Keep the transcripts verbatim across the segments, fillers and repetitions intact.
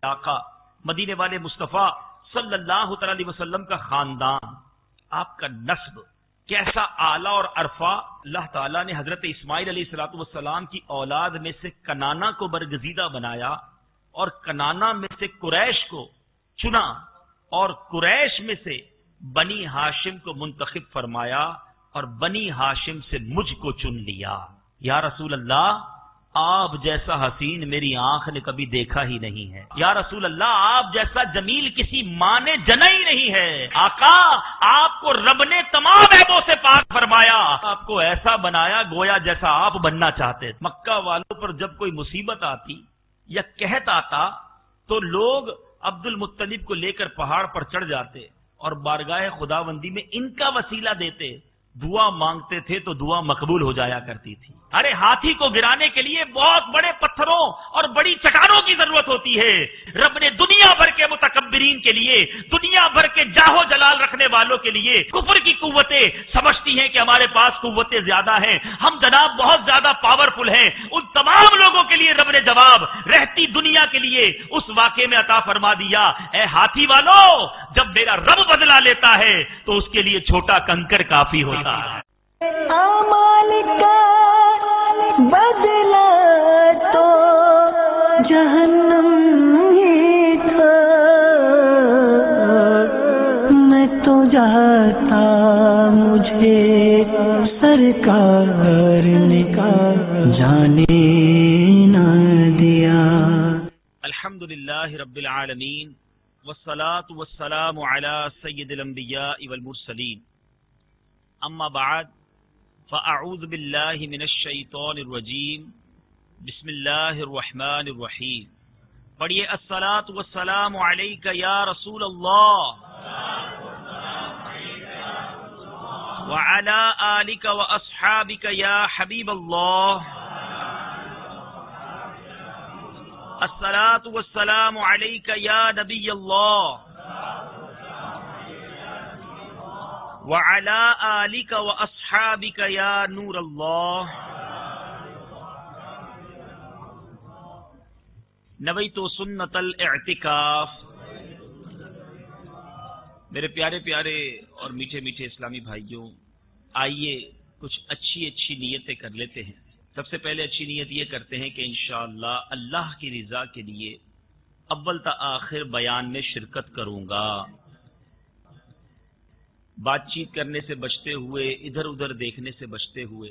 آقا مدینے والے مصطفیٰ صلی اللہ تعالی علیہ وسلم کا خاندان، آپ کا نسب کیسا اعلیٰ اور عرفا. اللہ تعالیٰ نے حضرت اسماعیل علیہ الصلوۃ والسلام کی اولاد میں سے کنانا کو برگزیدہ بنایا اور کنانا میں سے قریش کو چنا اور قریش میں سے بنی ہاشم کو منتخب فرمایا اور بنی ہاشم سے مجھ کو چن لیا. یا رسول اللہ، آپ جیسا حسین میری آنکھ نے کبھی دیکھا ہی نہیں ہے. یا رسول اللہ، آپ جیسا جمیل کسی ماں نے جنا ہی نہیں ہے. آقا، آپ کو رب نے تمام عیبوں سے پاک فرمایا، آپ کو ایسا بنایا گویا جیسا آپ بننا چاہتے. مکہ والوں پر جب کوئی مصیبت آتی یا قحط آتا تو لوگ عبد المطلب کو لے کر پہاڑ پر چڑھ جاتے اور بارگاہ خداوندی میں ان کا وسیلہ دیتے، دعا مانگتے تھے تو دعا مقبول ہو جایا کرتی تھی. ارے ہاتھی کو گرانے کے لیے بہت بڑے پتھروں اور بڑی چٹانوں کی ضرورت ہوتی ہے. رب نے دنیا بھر کے متکبرین کے لیے، دنیا بھر کے جاہو جلال رکھنے والوں کے لیے کفر کی قوتیں سمجھتی ہیں کہ ہمارے پاس قوتیں زیادہ ہیں، ہم جناب بہت زیادہ پاورفل ہیں. ان تمام لوگوں کے لیے رب نے جواب رہتی دنیا کے لیے اس واقعے میں عطا فرما دیا، اے ہاتھی والو، جب میرا رب بدلا لیتا ہے تو اس کے لیے چھوٹا کنکر کافی ہوتا ہے. بدلا تو جہنم ہی تھا، میں تو جاتا مجھے سرکار نے جانے نہ دیا. الحمدللہ رب العالمین والصلاة والسلام علی سید الانبیاء والمرسلین. اما بعد فاعوذ باللہ من الشیطان الرجیم. بسم اللہ الرحمن الرحیم. پڑھیے الصلاۃ والسلام علیک یا رسول اللہ وعلی آلک واصحابک یا حبیب اللہ. الصلاۃ والسلام علیک یا نبی اللہ وعلی آلک واصحابک یا نور اللہ. نویت سنت الاعتکاف. میرے پیارے پیارے اور میٹھے میٹھے اسلامی بھائیوں، آئیے کچھ اچھی اچھی نیتیں کر لیتے ہیں. سب سے پہلے اچھی نیت یہ کرتے ہیں کہ انشاءاللہ اللہ کی رضا کے لیے اول تا آخر بیان میں شرکت کروں گا. بات چیت کرنے سے بچتے ہوئے، ادھر ادھر دیکھنے سے بچتے ہوئے،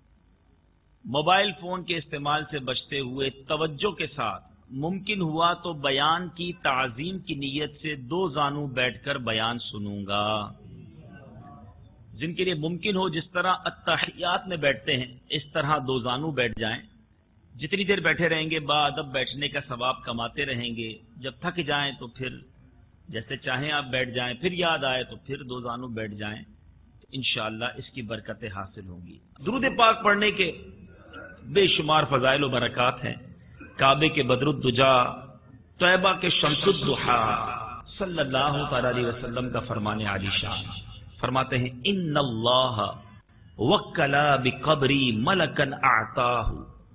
موبائل فون کے استعمال سے بچتے ہوئے توجہ کے ساتھ ممکن ہوا تو بیان کی تعظیم کی نیت سے دو زانوں بیٹھ کر بیان سنوں گا. جن کے لیے ممکن ہو، جس طرح التحیات میں بیٹھتے ہیں اس طرح دو زانوں بیٹھ جائیں. جتنی دیر بیٹھے رہیں گے باادب بیٹھنے کا ثواب کماتے رہیں گے. جب تھک جائیں تو پھر جیسے چاہیں آپ بیٹھ جائیں، پھر یاد آئے تو پھر دو زانوں بیٹھ جائیں. انشاءاللہ اس کی برکتیں حاصل ہوں گی. درود پاک پڑھنے کے بے شمار فضائل و برکات ہیں. کعبے کے بدر الدجا، طیبہ کے شمس الضحا، صلی اللہ تعالی علیہ وسلم کا فرمان عالی شان. فرماتے ہیں ان اللہ وکلا بقبری ملکا اعطاہ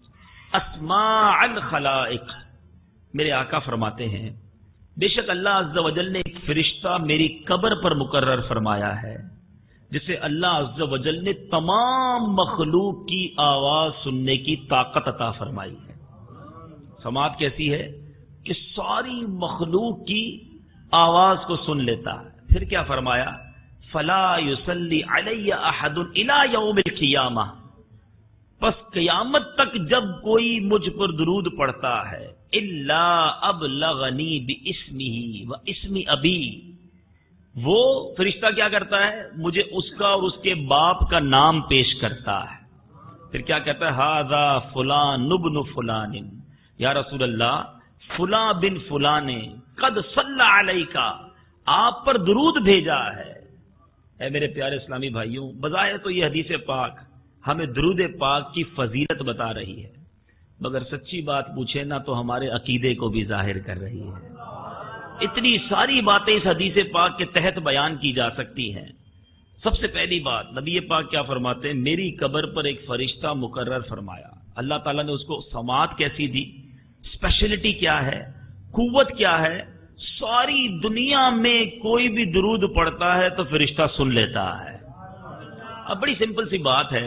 اسماع الخلائق. میرے آقا فرماتے ہیں بے شک اللہ عز و جل نے ایک فرشتہ میری قبر پر مقرر فرمایا ہے جسے اللہ عز و جل نے تمام مخلوق کی آواز سننے کی طاقت عطا فرمائی ہے. سماعت کیسی ہے کہ ساری مخلوق کی آواز کو سن لیتا ہے. پھر کیا فرمایا؟ فلا یصلی علی احد الی یوم القیامہ. پس قیامت تک جب کوئی مجھ پر درود پڑھتا ہے الا ابلغنی باسمہ و اسم ابی، وہ فرشتہ کیا کرتا ہے؟ مجھے اس کا اور اس کے باپ کا نام پیش کرتا ہے. پھر کیا کہتا ہے؟ ھذا فلان ابن فلان. یا رسول اللہ، فلاں بن فلاں نے قد صلی علیک، آپ پر درود بھیجا ہے. اے میرے پیارے اسلامی بھائیوں، بظاہر تو یہ حدیث پاک ہمیں درود پاک کی فضیلت بتا رہی ہے، مگر سچی بات پوچھے نا تو ہمارے عقیدے کو بھی ظاہر کر رہی ہے. اتنی ساری باتیں اس حدیث پاک کے تحت بیان کی جا سکتی ہیں. سب سے پہلی بات، نبی پاک کیا فرماتے ہیں؟ میری قبر پر ایک فرشتہ مقرر فرمایا. اللہ تعالیٰ نے اس کو سماعت کیسی دی، اسپیشلٹی کیا ہے؟ قوت کیا ہے؟ ساری دنیا میں کوئی بھی درود پڑھتا ہے تو فرشتہ سن لیتا ہے. اب بڑی سمپل سی بات ہے،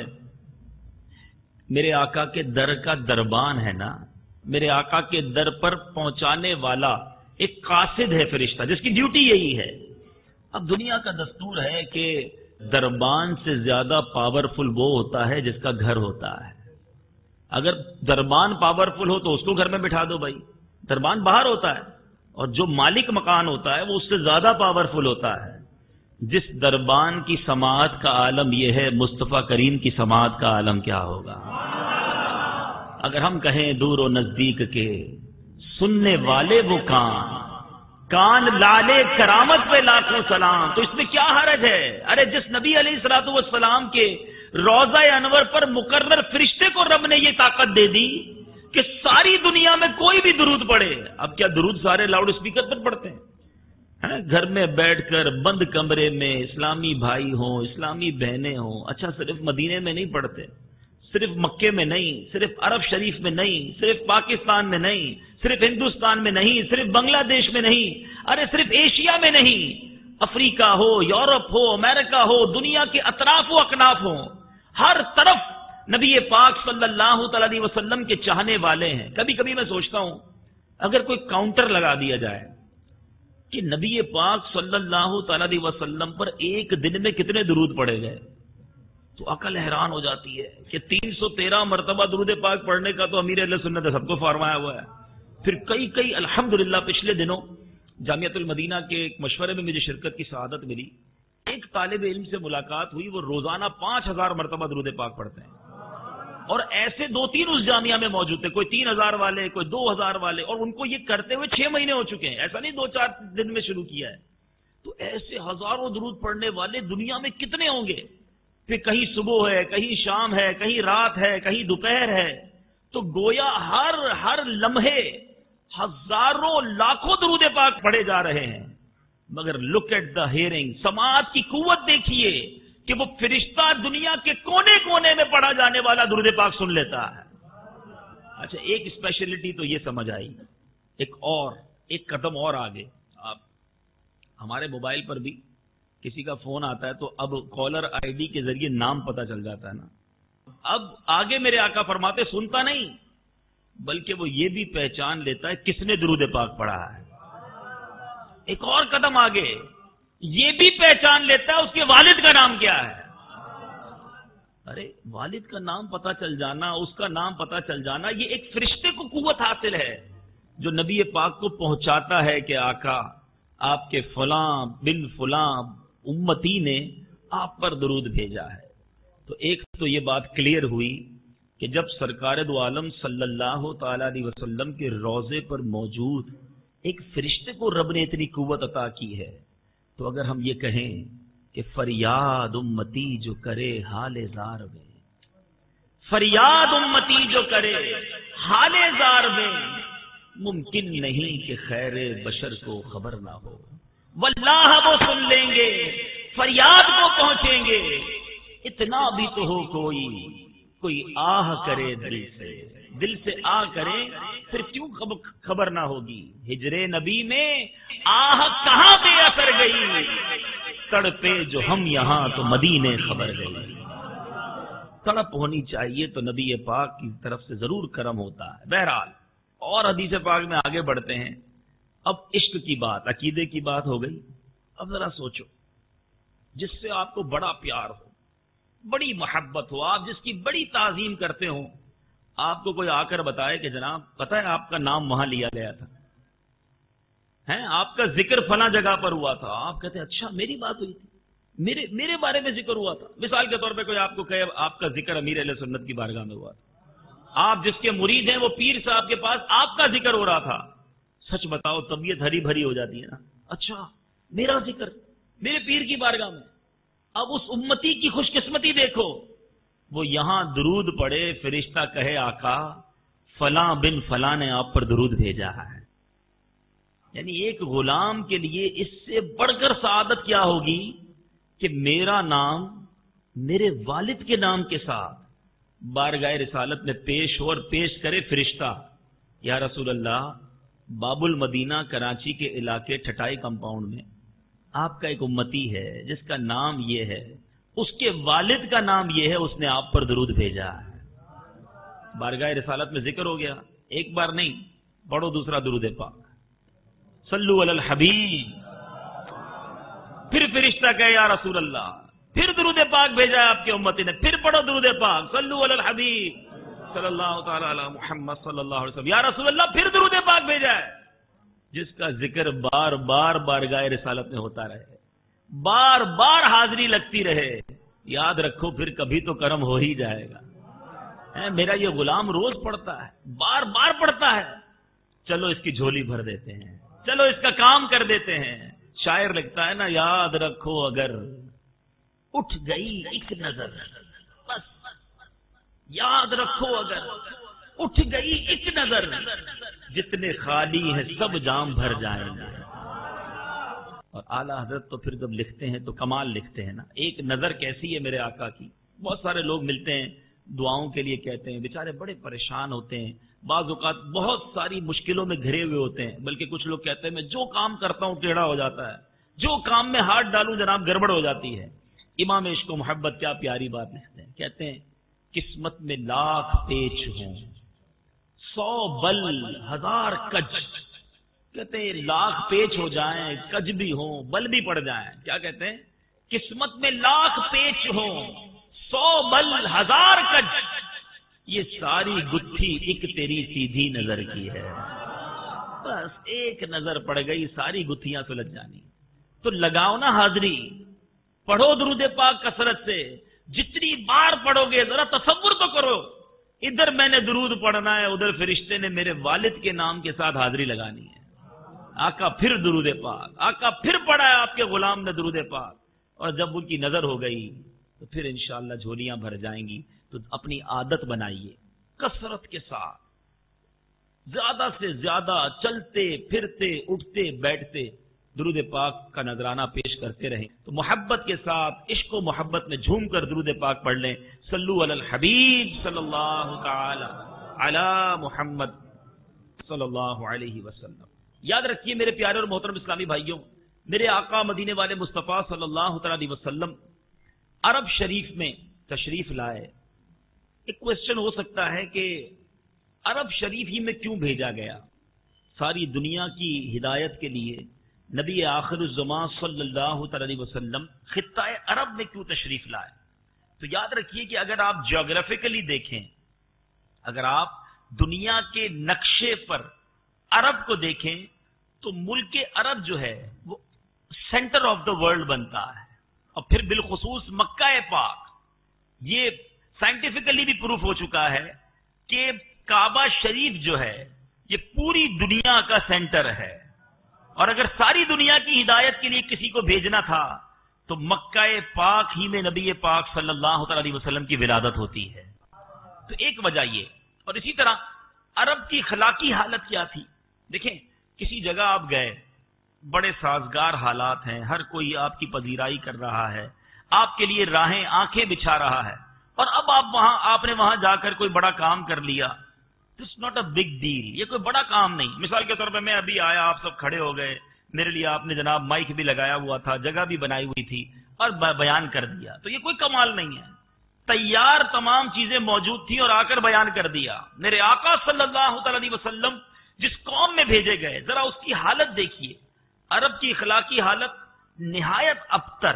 میرے آقا کے در کا دربان ہے نا، میرے آقا کے در پر پہنچانے والا ایک قاصد ہے فرشتہ جس کی ڈیوٹی یہی ہے. اب دنیا کا دستور ہے کہ دربان سے زیادہ پاورفل وہ ہوتا ہے جس کا گھر ہوتا ہے. اگر دربان پاورفل ہو تو اس کو گھر میں بٹھا دو بھائی، دربان باہر ہوتا ہے، اور جو مالک مکان ہوتا ہے وہ اس سے زیادہ پاورفل ہوتا ہے. جس دربان کی سماعت کا عالم یہ ہے، مصطفیٰ کریم کی سماعت کا عالم کیا ہوگا؟ اگر ہم کہیں دور و نزدیک کے سننے والے وہ کان، کان لالے کرامت پہ لاکھوں سلام، تو اس میں کیا حرج ہے؟ ارے جس نبی علیہ الصلوۃ والسلام کے روضہ انور پر مقرر فرشتے کو رب نے یہ طاقت دے دی کہ ساری دنیا میں کوئی بھی درود پڑھے. اب کیا درود سارے لاؤڈ اسپیکر پر پڑھتے ہیں؟ گھر میں بیٹھ کر بند کمرے میں اسلامی بھائی ہوں، اسلامی بہنیں ہوں. اچھا صرف مدینے میں نہیں پڑھتے، صرف مکے میں نہیں، صرف عرب شریف میں نہیں، صرف پاکستان میں نہیں، صرف ہندوستان میں نہیں، صرف بنگلہ دیش میں نہیں، ارے صرف ایشیا میں نہیں، افریقہ ہو، یورپ ہو، امریکہ ہو، دنیا کے اطراف و اکناف ہوں، ہر طرف نبی پاک صلی اللہ تعالی علیہ وسلم کے چاہنے والے ہیں. کبھی کبھی میں سوچتا ہوں اگر کوئی کاؤنٹر لگا دیا جائے کہ نبی پاک صلی اللہ تعالی علیہ وسلم پر ایک دن میں کتنے درود پڑے گئے تو عقل حیران ہو جاتی ہے کہ تین سو تیرہ مرتبہ درود پاک پڑھنے کا تو امیر اہل سنت سب کو فرمایا ہوا ہے. پھر کئی کئی الحمدللہ پچھلے دنوں جامعۃ المدینہ کے ایک مشورے میں مجھے شرکت کی سعادت ملی. ایک طالب علم سے ملاقات ہوئی، وہ روزانہ پانچ ہزار مرتبہ درود پاک پڑھتے ہیں، اور ایسے دو تین اس جامعہ میں موجود تھے، کوئی تین ہزار والے، کوئی دو ہزار والے، اور ان کو یہ کرتے ہوئے چھ مہینے ہو چکے ہیں، ایسا نہیں دو چار دن میں شروع کیا ہے. تو ایسے ہزاروں درود پڑھنے والے دنیا میں کتنے ہوں گے؟ پھر کہیں صبح ہے، کہیں شام ہے، کہیں رات ہے، کہیں دوپہر ہے. تو گویا ہر ہر لمحے ہزاروں لاکھوں درود پاک پڑھے جا رہے ہیں. مگر لک ایٹ دا ہیئرنگ، سماعت کی قوت دیکھیے کہ وہ فرشتہ دنیا کے کونے کونے میں پڑھا جانے والا درود پاک سن لیتا ہے. اچھا ایک اسپیشلٹی تو یہ سمجھ آئی، ایک اور ایک قدم اور آگے. آپ ہمارے موبائل پر بھی کسی کا فون آتا ہے تو اب کالر آئی ڈی کے ذریعے نام پتہ چل جاتا ہے نا. اب آگے میرے آقا فرماتے سنتا نہیں بلکہ وہ یہ بھی پہچان لیتا ہے کس نے درود پاک پڑھا ہے. ایک اور قدم آگے، یہ بھی پہچان لیتا ہے اس کے والد کا نام کیا ہے. ارے والد کا نام پتہ چل جانا، اس کا نام پتہ چل جانا، یہ ایک فرشتے کو قوت حاصل ہے جو نبی پاک کو پہنچاتا ہے کہ آقا آپ کے فلاں بن فلاں امتی نے آپ پر درود بھیجا ہے. تو ایک تو یہ بات کلیئر ہوئی کہ جب سرکار دو عالم صلی اللہ تعالی علیہ وسلم کے روضے پر موجود ایک فرشتے کو رب نے اتنی قوت عطا کی ہے، تو اگر ہم یہ کہیں کہ فریاد امتی جو کرے حال زار میں، فریاد امتی جو کرے حال زار میں، ممکن نہیں کہ خیر بشر کو خبر نہ ہو. واللہ وہ سن لیں گے، فریاد کو پہنچیں گے. اتنا بھی تو ہو کوئی کوئی آہ کرے دل سے، دل سے آہ کرے، پھر کیوں خبر نہ ہوگی. ہجر نبی میں آہ کہاں بے اثر گئی، تڑپے جو ہم یہاں تو مدینے خبر گئی. تڑپ ہونی چاہیے تو نبی پاک کی طرف سے ضرور کرم ہوتا ہے. بہرحال اور حدیث پاک میں آگے بڑھتے ہیں. اب عشق کی بات، عقیدے کی بات ہو گئی. اب ذرا سوچو، جس سے آپ کو بڑا پیار ہو، بڑی محبت ہو، آپ جس کی بڑی تعظیم کرتے ہو، آپ کو کوئی آ کر بتائے کہ جناب پتہ ہے آپ کا نام وہاں لیا گیا تھا، ہیں آپ کا ذکر فلاں جگہ پر ہوا تھا. آپ کہتے ہیں اچھا میری بات ہوئی تھی، میرے میرے بارے میں ذکر ہوا تھا. مثال کے طور پہ کوئی آپ کو کہے آپ کا ذکر امیر اہل سنت کی بارگاہ میں ہوا تھا، آپ جس کے مرید ہیں وہ پیر صاحب کے پاس آپ کا ذکر ہو رہا تھا. سچ بتاؤ طبیعت ہری بھری ہو جاتی ہے نا. اچھا میرا ذکر میرے پیر کی بارگاہ میں. اب اس امتی کی خوش قسمتی دیکھو، وہ یہاں درود پڑے، فرشتہ کہے آقا فلاں بن فلاں نے آپ پر درود بھیجا ہے. یعنی ایک غلام کے لیے اس سے بڑھ کر سعادت کیا ہوگی کہ میرا نام میرے والد کے نام کے ساتھ بارگاہ رسالت میں پیش ہو، اور پیش کرے فرشتہ یا رسول اللہ باب المدینہ کراچی کے علاقے ٹھٹائی کمپاؤنڈ میں آپ کا ایک امتی ہے جس کا نام یہ ہے، اس کے والد کا نام یہ ہے، اس نے آپ پر درود بھیجا ہے۔ بارگاہ رسالت میں ذکر ہو گیا، ایک بار نہیں، پڑھو دوسرا درود پاک، صلو علی الحبیب۔ پھر فرشتہ کہے یا رسول اللہ، پھر درود پاک بھیجا ہے آپ کے امتی نے، پھر پڑھو درود پاک، صلو علی الحبیب صلی اللہ تعالی علی محمد صلی اللہ علیہ وسلم، یا رسول اللہ پھر درود پاک بھیجا ہے۔ جس کا ذکر بار بار بارگاہ رسالت میں ہوتا رہے، بار بار حاضری لگتی رہے، یاد رکھو پھر کبھی تو کرم ہو ہی جائے گا۔ میرا یہ غلام روز پڑھتا ہے، بار بار پڑھتا ہے، چلو اس کی جھولی بھر دیتے ہیں، چلو اس کا کام کر دیتے ہیں۔ شاعر لکھتا ہے نا، یاد رکھو اگر اٹھ گئی ایک نظر، بس یاد رکھو اگر اٹھ گئی ایک نظر، جتنے خالی ہیں سب جام بھر جائیں گے۔ اور اعلیٰ حضرت تو پھر جب لکھتے ہیں تو کمال لکھتے ہیں نا، ایک نظر کیسی ہے میرے آقا کی۔ بہت سارے لوگ ملتے ہیں، دعاؤں کے لیے کہتے ہیں، بیچارے بڑے پریشان ہوتے ہیں، بعض اوقات بہت ساری مشکلوں میں گھرے ہوئے ہوتے ہیں، بلکہ کچھ لوگ کہتے ہیں میں جو کام کرتا ہوں ٹیڑھا ہو جاتا ہے، جو کام میں ہاتھ ڈالوں جناب گڑبڑ ہو جاتی ہے۔ امام عشق و محبت کیا پیاری بات لکھتے ہیں، کہتے ہیں قسمت میں لاکھ پیچ ہوں، سو بل ہزار کج، کہتے ہیں لاکھ پیچ ہو جائیں، کج بھی ہوں، بل بھی پڑ جائیں، کیا کہتے ہیں قسمت میں لاکھ پیچ ہوں، سو بل ہزار کج، یہ ساری گتھی ایک تیری سیدھی نظر کی ہے۔ بس ایک نظر پڑ گئی ساری گتھیاں سلجھ جانی۔ تو لگاؤ نا حاضری، پڑھو درود پاک کثرت سے، جتنی بار پڑھو گے ذرا تصور تو کرو، ادھر میں نے درود پڑھنا ہے، ادھر فرشتے نے میرے والد کے نام کے ساتھ حاضری لگانی ہے۔ آقا پھر درود پاک، آقا پھر پڑھا ہے آپ کے غلام نے درود پاک، اور جب ان کی نظر ہو گئی تو پھر انشاءاللہ جھولیاں بھر جائیں گی۔ تو اپنی عادت بنائیے کثرت کے ساتھ، زیادہ سے زیادہ چلتے پھرتے اٹھتے بیٹھتے درود پاک کا نذرانہ پیش کرتے رہیں۔ تو محبت کے ساتھ عشق و محبت میں جھوم کر درود پاک پڑھ لیں، صلو علی الحبیب صلی اللہ تعالی علی محمد صلی اللہ علیہ وسلم۔ یاد رکھیے میرے پیارے اور محترم اسلامی بھائیوں، میرے آقا مدینے والے مصطفیٰ صلی اللہ تعالی علیہ وسلم عرب شریف میں تشریف لائے۔ ایک کوشچن ہو سکتا ہے کہ عرب شریف ہی میں کیوں بھیجا گیا؟ ساری دنیا کی ہدایت کے لیے نبی آخر الزمان صلی اللہ تعالی علیہ وسلم خطہ عرب میں کیوں تشریف لائے؟ تو یاد رکھیے کہ اگر آپ جیوگرافیکلی دیکھیں، اگر آپ دنیا کے نقشے پر عرب کو دیکھیں تو ملک عرب جو ہے وہ سینٹر آف دا ورلڈ بنتا ہے، اور پھر بالخصوص مکہ پاک، یہ سائنٹیفکلی بھی پروف ہو چکا ہے کہ کعبہ شریف جو ہے یہ پوری دنیا کا سینٹر ہے، اور اگر ساری دنیا کی ہدایت کے لیے کسی کو بھیجنا تھا تو مکہ پاک ہی میں نبی پاک صلی اللہ تعالی علیہ وسلم کی ولادت ہوتی ہے۔ تو ایک وجہ یہ، اور اسی طرح عرب کی اخلاقی حالت کیا تھی؟ دیکھیں کسی جگہ آپ گئے، بڑے سازگار حالات ہیں، ہر کوئی آپ کی پذیرائی کر رہا ہے، آپ کے لیے راہیں آنکھیں بچھا رہا ہے، اور اب آپ وہاں آپ نے وہاں جا کر کوئی بڑا کام کر لیا، it's not a big deal, یہ کوئی بڑا کام نہیں۔ مثال کے طور پہ میں ابھی آیا، آپ سب کھڑے ہو گئے، میرے لیے آپ نے جناب مائک بھی لگایا ہوا تھا، جگہ بھی بنائی ہوئی تھی، اور بیان کر دیا، تو یہ کوئی کمال نہیں ہے۔ تیار تمام چیزیں موجود تھیں اور آ کر بیان کر دیا۔ میرے آقا صلی اللہ تعالی علیہ وسلم جس قوم میں بھیجے گئے، ذرا اس کی حالت دیکھیے، عرب کی اخلاقی حالت نہایت ابتر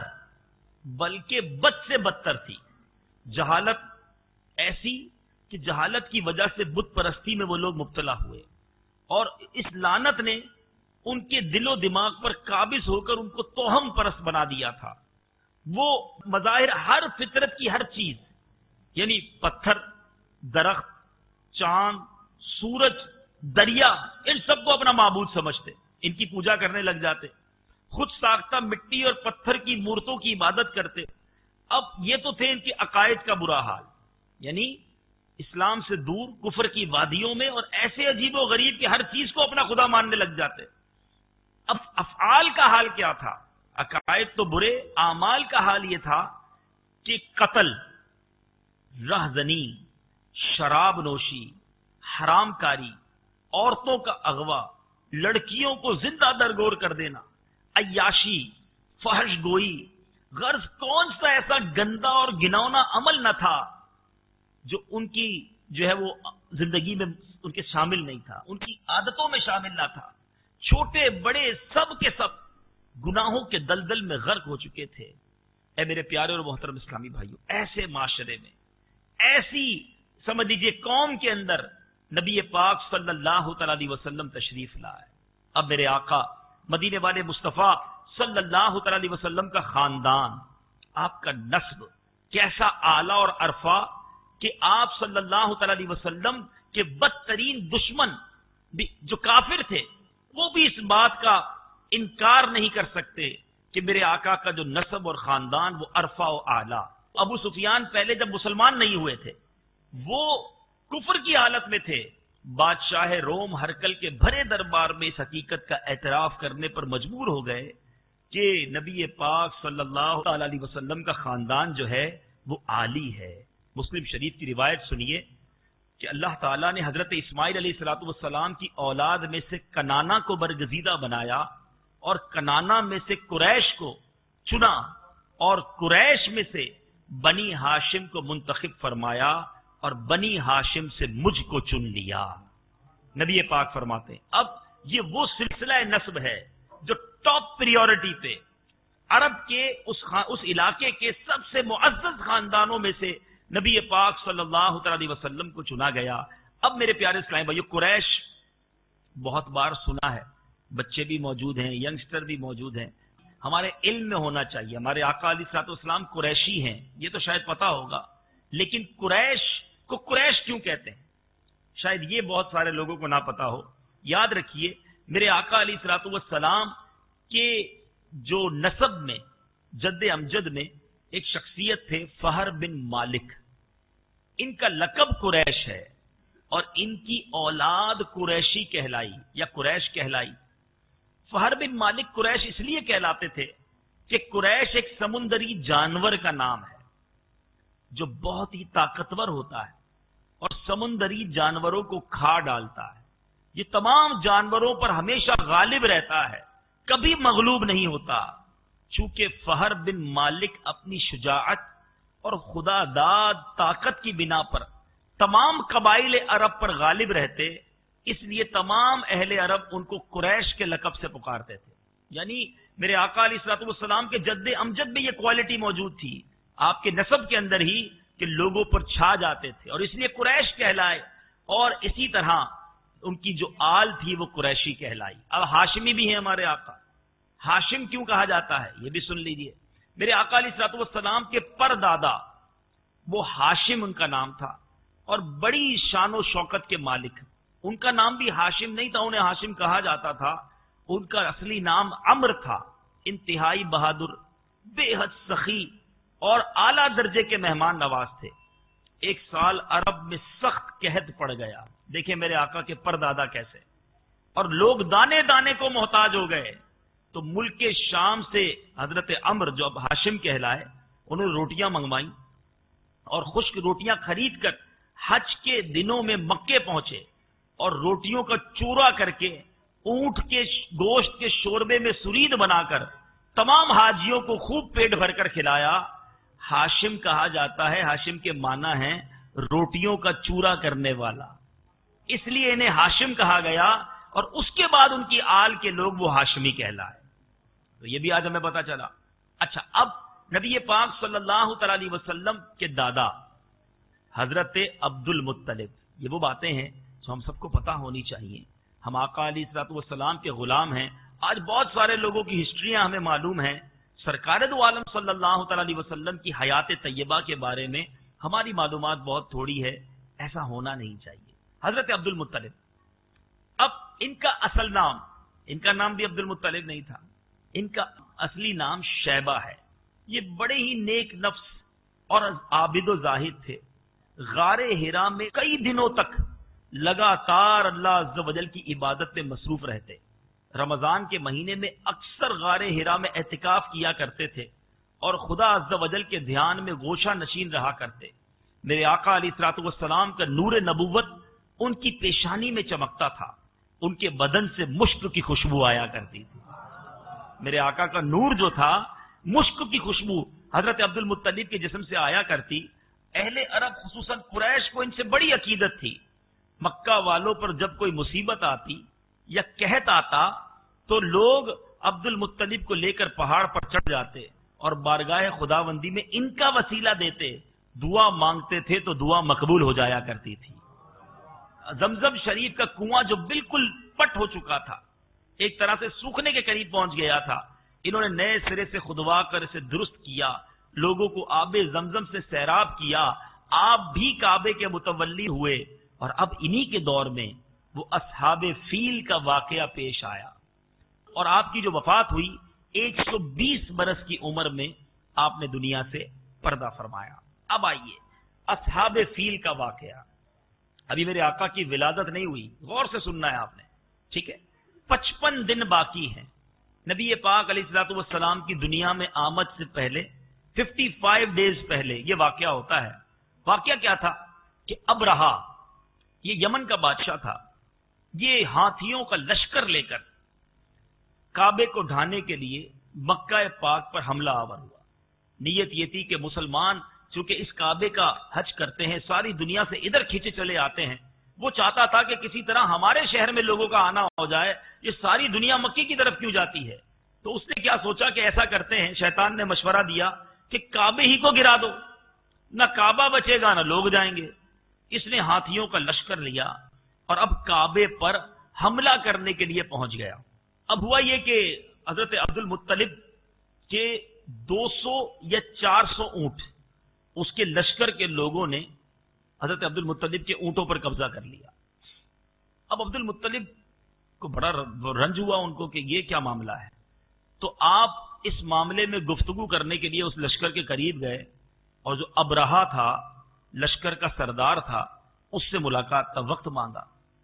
بلکہ بد سے بدتر تھی۔ جہالت ایسی کہ جہالت کی وجہ سے بت پرستی میں وہ لوگ مبتلا ہوئے، اور اس لعنت نے ان کے دل و دماغ پر قابض ہو کر ان کو توہم پرست بنا دیا تھا۔ وہ مظاہر ہر فطرت کی ہر چیز، یعنی پتھر، درخت، چاند، سورج، دریا، ان سب کو اپنا معبود سمجھتے، ان کی پوجا کرنے لگ جاتے، خود ساختہ مٹی اور پتھر کی مورتوں کی عبادت کرتے۔ اب یہ تو تھے ان کے عقائد کا برا حال، یعنی اسلام سے دور کفر کی وادیوں میں، اور ایسے عجیب و غریب کہ ہر چیز کو اپنا خدا ماننے لگ جاتے۔ اب افعال کا حال کیا تھا؟ عقائد تو برے، اعمال کا حال یہ تھا کہ قتل، رہزنی، شراب نوشی، حرام کاری، عورتوں کا اغوا، لڑکیوں کو زندہ درگور کر دینا، عیاشی، فحش گوئی، غرض کون سا ایسا گندا اور گناونا عمل نہ تھا جو ان کی جو ہے وہ زندگی میں ان کے شامل نہیں تھا، ان کی عادتوں میں شامل نہ تھا. چھوٹے بڑے سب کے سب گناہوں کے دلدل میں غرق ہو چکے تھے. اے میرے پیارے اور محترم اسلامی بھائیوں، ایسے معاشرے میں، ایسی سمجھ لیجیے قوم کے اندر نبی پاک صلی اللہ تعالی علیہ وسلم تشریف لائے. اب میرے آقا مدینے والے مصطفیٰ صلی اللہ تعالی علیہ وسلم کا خاندان، آپ کا نسب کیسا اعلیٰ اور عرفا کہ آپ صلی اللہ تعالی علیہ وسلم کے بدترین دشمن بھی جو کافر تھے وہ بھی اس بات کا انکار نہیں کر سکتے کہ میرے آقا کا جو نسب اور خاندان وہ عرفا و اعلیٰ. ابو سفیان پہلے جب مسلمان نہیں ہوئے تھے وہ کفر کی حالت میں تھے. بادشاہ روم ہرکل کے بھرے دربار میں اس حقیقت کا اعتراف کرنے پر مجبور ہو گئے کہ نبی پاک صلی اللہ تعالی علیہ وسلم کا خاندان جو ہے وہ عالی ہے. مسلم شریف کی روایت سنیے کہ اللہ تعالیٰ نے حضرت اسماعیل علیہ الصلوۃ والسلام کی اولاد میں سے کنانا کو برگزیدہ بنایا اور کنانا میں سے قریش کو چنا اور قریش میں سے بنی ہاشم کو منتخب فرمایا اور بنی ہاشم سے مجھ کو چن لیا. نبی پاک فرماتے ہیں اب یہ وہ سلسلہ نسب ہے جو ٹاپ پریورٹی پہ عرب کے اس, اس علاقے کے سب سے معزز خاندانوں میں سے نبی پاک صلی اللہ تعالی علیہ وسلم کو چنا گیا. اب میرے پیارے اسلامی بھائیو، قریش بہت بار سنا ہے، بچے بھی موجود ہیں، ینگسٹر بھی موجود ہیں، ہمارے علم میں ہونا چاہیے ہمارے آقا علیہ الصلوۃ والسلام قریشی ہیں، یہ تو شاید پتا ہوگا. لیکن قریش کو قریش کیوں کہتے ہیں شاید یہ بہت سارے لوگوں کو نہ پتا ہو. یاد رکھیے میرے آقا علیہ الصلوۃ والسلام کے جو نسب میں جد امجد میں ایک شخصیت تھے فہر بن مالک، ان کا لقب قریش ہے اور ان کی اولاد قریشی کہلائی یا قریش کہلائی. فہر بن مالک قریش اس لیے کہلاتے تھے کہ قریش ایک سمندری جانور کا نام ہے جو بہت ہی طاقتور ہوتا ہے اور سمندری جانوروں کو کھا ڈالتا ہے. یہ تمام جانوروں پر ہمیشہ غالب رہتا ہے، کبھی مغلوب نہیں ہوتا. چونکہ فہر بن مالک اپنی شجاعت اور خدا داد طاقت کی بنا پر تمام قبائل عرب پر غالب رہتے، اس لیے تمام اہل عرب ان کو قریش کے لقب سے پکارتے تھے. یعنی میرے آقا علیہ الصلوۃ والسلام کے جد امجد میں یہ کوالٹی موجود تھی آپ کے نسب کے اندر ہی کہ لوگوں پر چھا جاتے تھے اور اس لیے قریش کہلائے. اور اسی طرح ان کی جو آل تھی وہ قریشی کہلائی. اب ہاشمی بھی ہیں ہمارے آقا. ہاشم کیوں کہا جاتا ہے یہ بھی سن لیجئے. میرے آقا علیہ الصلوۃ والسلام کے پر دادا وہ ہاشم ان کا نام تھا اور بڑی شان و شوکت کے مالک. ان کا نام بھی ہاشم نہیں تھا، انہیں ہاشم کہا جاتا تھا. ان کا اصلی نام عمرو تھا. انتہائی بہادر، بے حد سخی اور اعلیٰ درجے کے مہمان نواز تھے. ایک سال عرب میں سخت قحط پڑ گیا. دیکھیں میرے آقا کے پر دادا کیسے، اور لوگ دانے دانے کو محتاج ہو گئے. تو ملک شام سے حضرت عمرو جو اب ہاشم کہلائے انہوں نے روٹیاں منگوائیں اور خشک روٹیاں خرید کر حج کے دنوں میں مکے پہنچے اور روٹیوں کا چورا کر کے اونٹ کے گوشت کے شوربے میں سرید بنا کر تمام حاجیوں کو خوب پیٹ بھر کر کھلایا. ہاشم کہا جاتا ہے، ہاشم کے معنی ہیں روٹیوں کا چورا کرنے والا، اس لیے انہیں ہاشم کہا گیا اور اس کے بعد ان کی آل کے لوگ وہ ہاشمی کہلائے. تو یہ بھی آج ہمیں پتا چلا. اچھا، اب نبی پاک صلی اللہ تعالی علیہ وسلم کے دادا حضرت عبد المطلب، یہ وہ باتیں ہیں جو ہم سب کو پتا ہونی چاہیے. ہم آقا علیہ الصلوۃ والسلام کے غلام ہیں. آج بہت سارے لوگوں کی ہسٹریاں ہمیں معلوم ہیں. سرکار دو عالم صلی اللہ تعالی علیہ وسلم کی حیات طیبہ کے بارے میں ہماری معلومات بہت تھوڑی ہے. ایسا ہونا نہیں چاہیے. حضرت عبد المطلب، اب ان کا اصل نام، ان کا نام بھی عبد المطلب نہیں تھا، ان کا اصلی نام شیبہ ہے. یہ بڑے ہی نیک نفس اور عابد و زاہد تھے. غار حرا میں کئی دنوں تک لگاتار اللہ عز و جل کی عبادت میں مصروف رہتے. رمضان کے مہینے میں اکثر غار حرا میں اعتکاف کیا کرتے تھے اور خدا عز و جل کے دھیان میں گوشہ نشین رہا کرتے. میرے آقا علیہ الصلوۃ والسلام کا نور نبوت ان کی پیشانی میں چمکتا تھا. ان کے بدن سے مشک کی خوشبو آیا کرتی تھی. میرے آقا کا نور جو تھا مشک کی خوشبو حضرت عبد المطلب کے جسم سے آیا کرتی. اہل عرب خصوصاً قریش کو ان سے بڑی عقیدت تھی. مکہ والوں پر جب کوئی مصیبت آتی یا قحط آتا تو لوگ عبد المطلب کو لے کر پہاڑ پر چڑھ جاتے اور بارگاہ خداوندی میں ان کا وسیلہ دیتے، دعا مانگتے تھے تو دعا مقبول ہو جایا کرتی تھی. زمزم شریف کا کنواں جو بالکل پٹ ہو چکا تھا، ایک طرح سے سوکھنے کے قریب پہنچ گیا تھا، انہوں نے نئے سرے سے کھدوا کر اسے درست کیا، لوگوں کو آب زمزم سے سیراب کیا. آپ بھی کعبے کے متولی ہوئے اور اب انہی کے دور میں وہ اصحاب فیل کا واقعہ پیش آیا اور آپ کی جو وفات ہوئی ایک سو بیس برس کی عمر میں آپ نے دنیا سے پردہ فرمایا. اب آئیے اصحاب فیل کا واقعہ. ابھی میرے آقا کی ولادت نہیں ہوئی، غور سے سننا ہے آپ نے، ٹھیک ہے؟ پچپن دن باقی ہیں نبی پاک علیہ الصلوۃ والسلام کی دنیا میں آمد سے پہلے. ففٹی فائیو ڈیز پہلے یہ واقعہ ہوتا ہے. واقعہ کیا تھا کہ ابرہا، یہ یمن کا بادشاہ تھا، یہ ہاتھیوں کا لشکر لے کر کعبے کو ڈھانے کے لیے مکہ پاک پر حملہ آور ہوا. نیت یہ تھی کہ مسلمان چونکہ اس کعبے کا حج کرتے ہیں، ساری دنیا سے ادھر کھینچے چلے آتے ہیں، وہ چاہتا تھا کہ کسی طرح ہمارے شہر میں لوگوں کا آنا ہو جائے، یہ ساری دنیا مکی کی طرف کیوں جاتی ہے. تو اس نے کیا سوچا کہ ایسا کرتے ہیں، شیطان نے مشورہ دیا کہ کعبے ہی کو گرا دو، نہ کعبہ بچے گا نہ لوگ جائیں گے. اس نے ہاتھیوں کا لشکر لیا اور اب کعبے پر حملہ کرنے کے لیے پہنچ گیا. اب ہوا یہ کہ حضرت عبد المطلب کے دو سو یا چار سو اونٹ اس کے لشکر کے لوگوں نے حضرت عبد المطلب کے اونٹوں پر قبضہ کر لیا. اب عبد المطلب کو بڑا رنج ہوا ان کو کہ یہ کیا معاملہ ہے. تو آپ اس معاملے میں گفتگو کرنے کے لیے اس لشکر کے قریب گئے اور جو ابرہا تھا لشکر کا سردار تھا اس سے ملاقات کا وقت مانگا.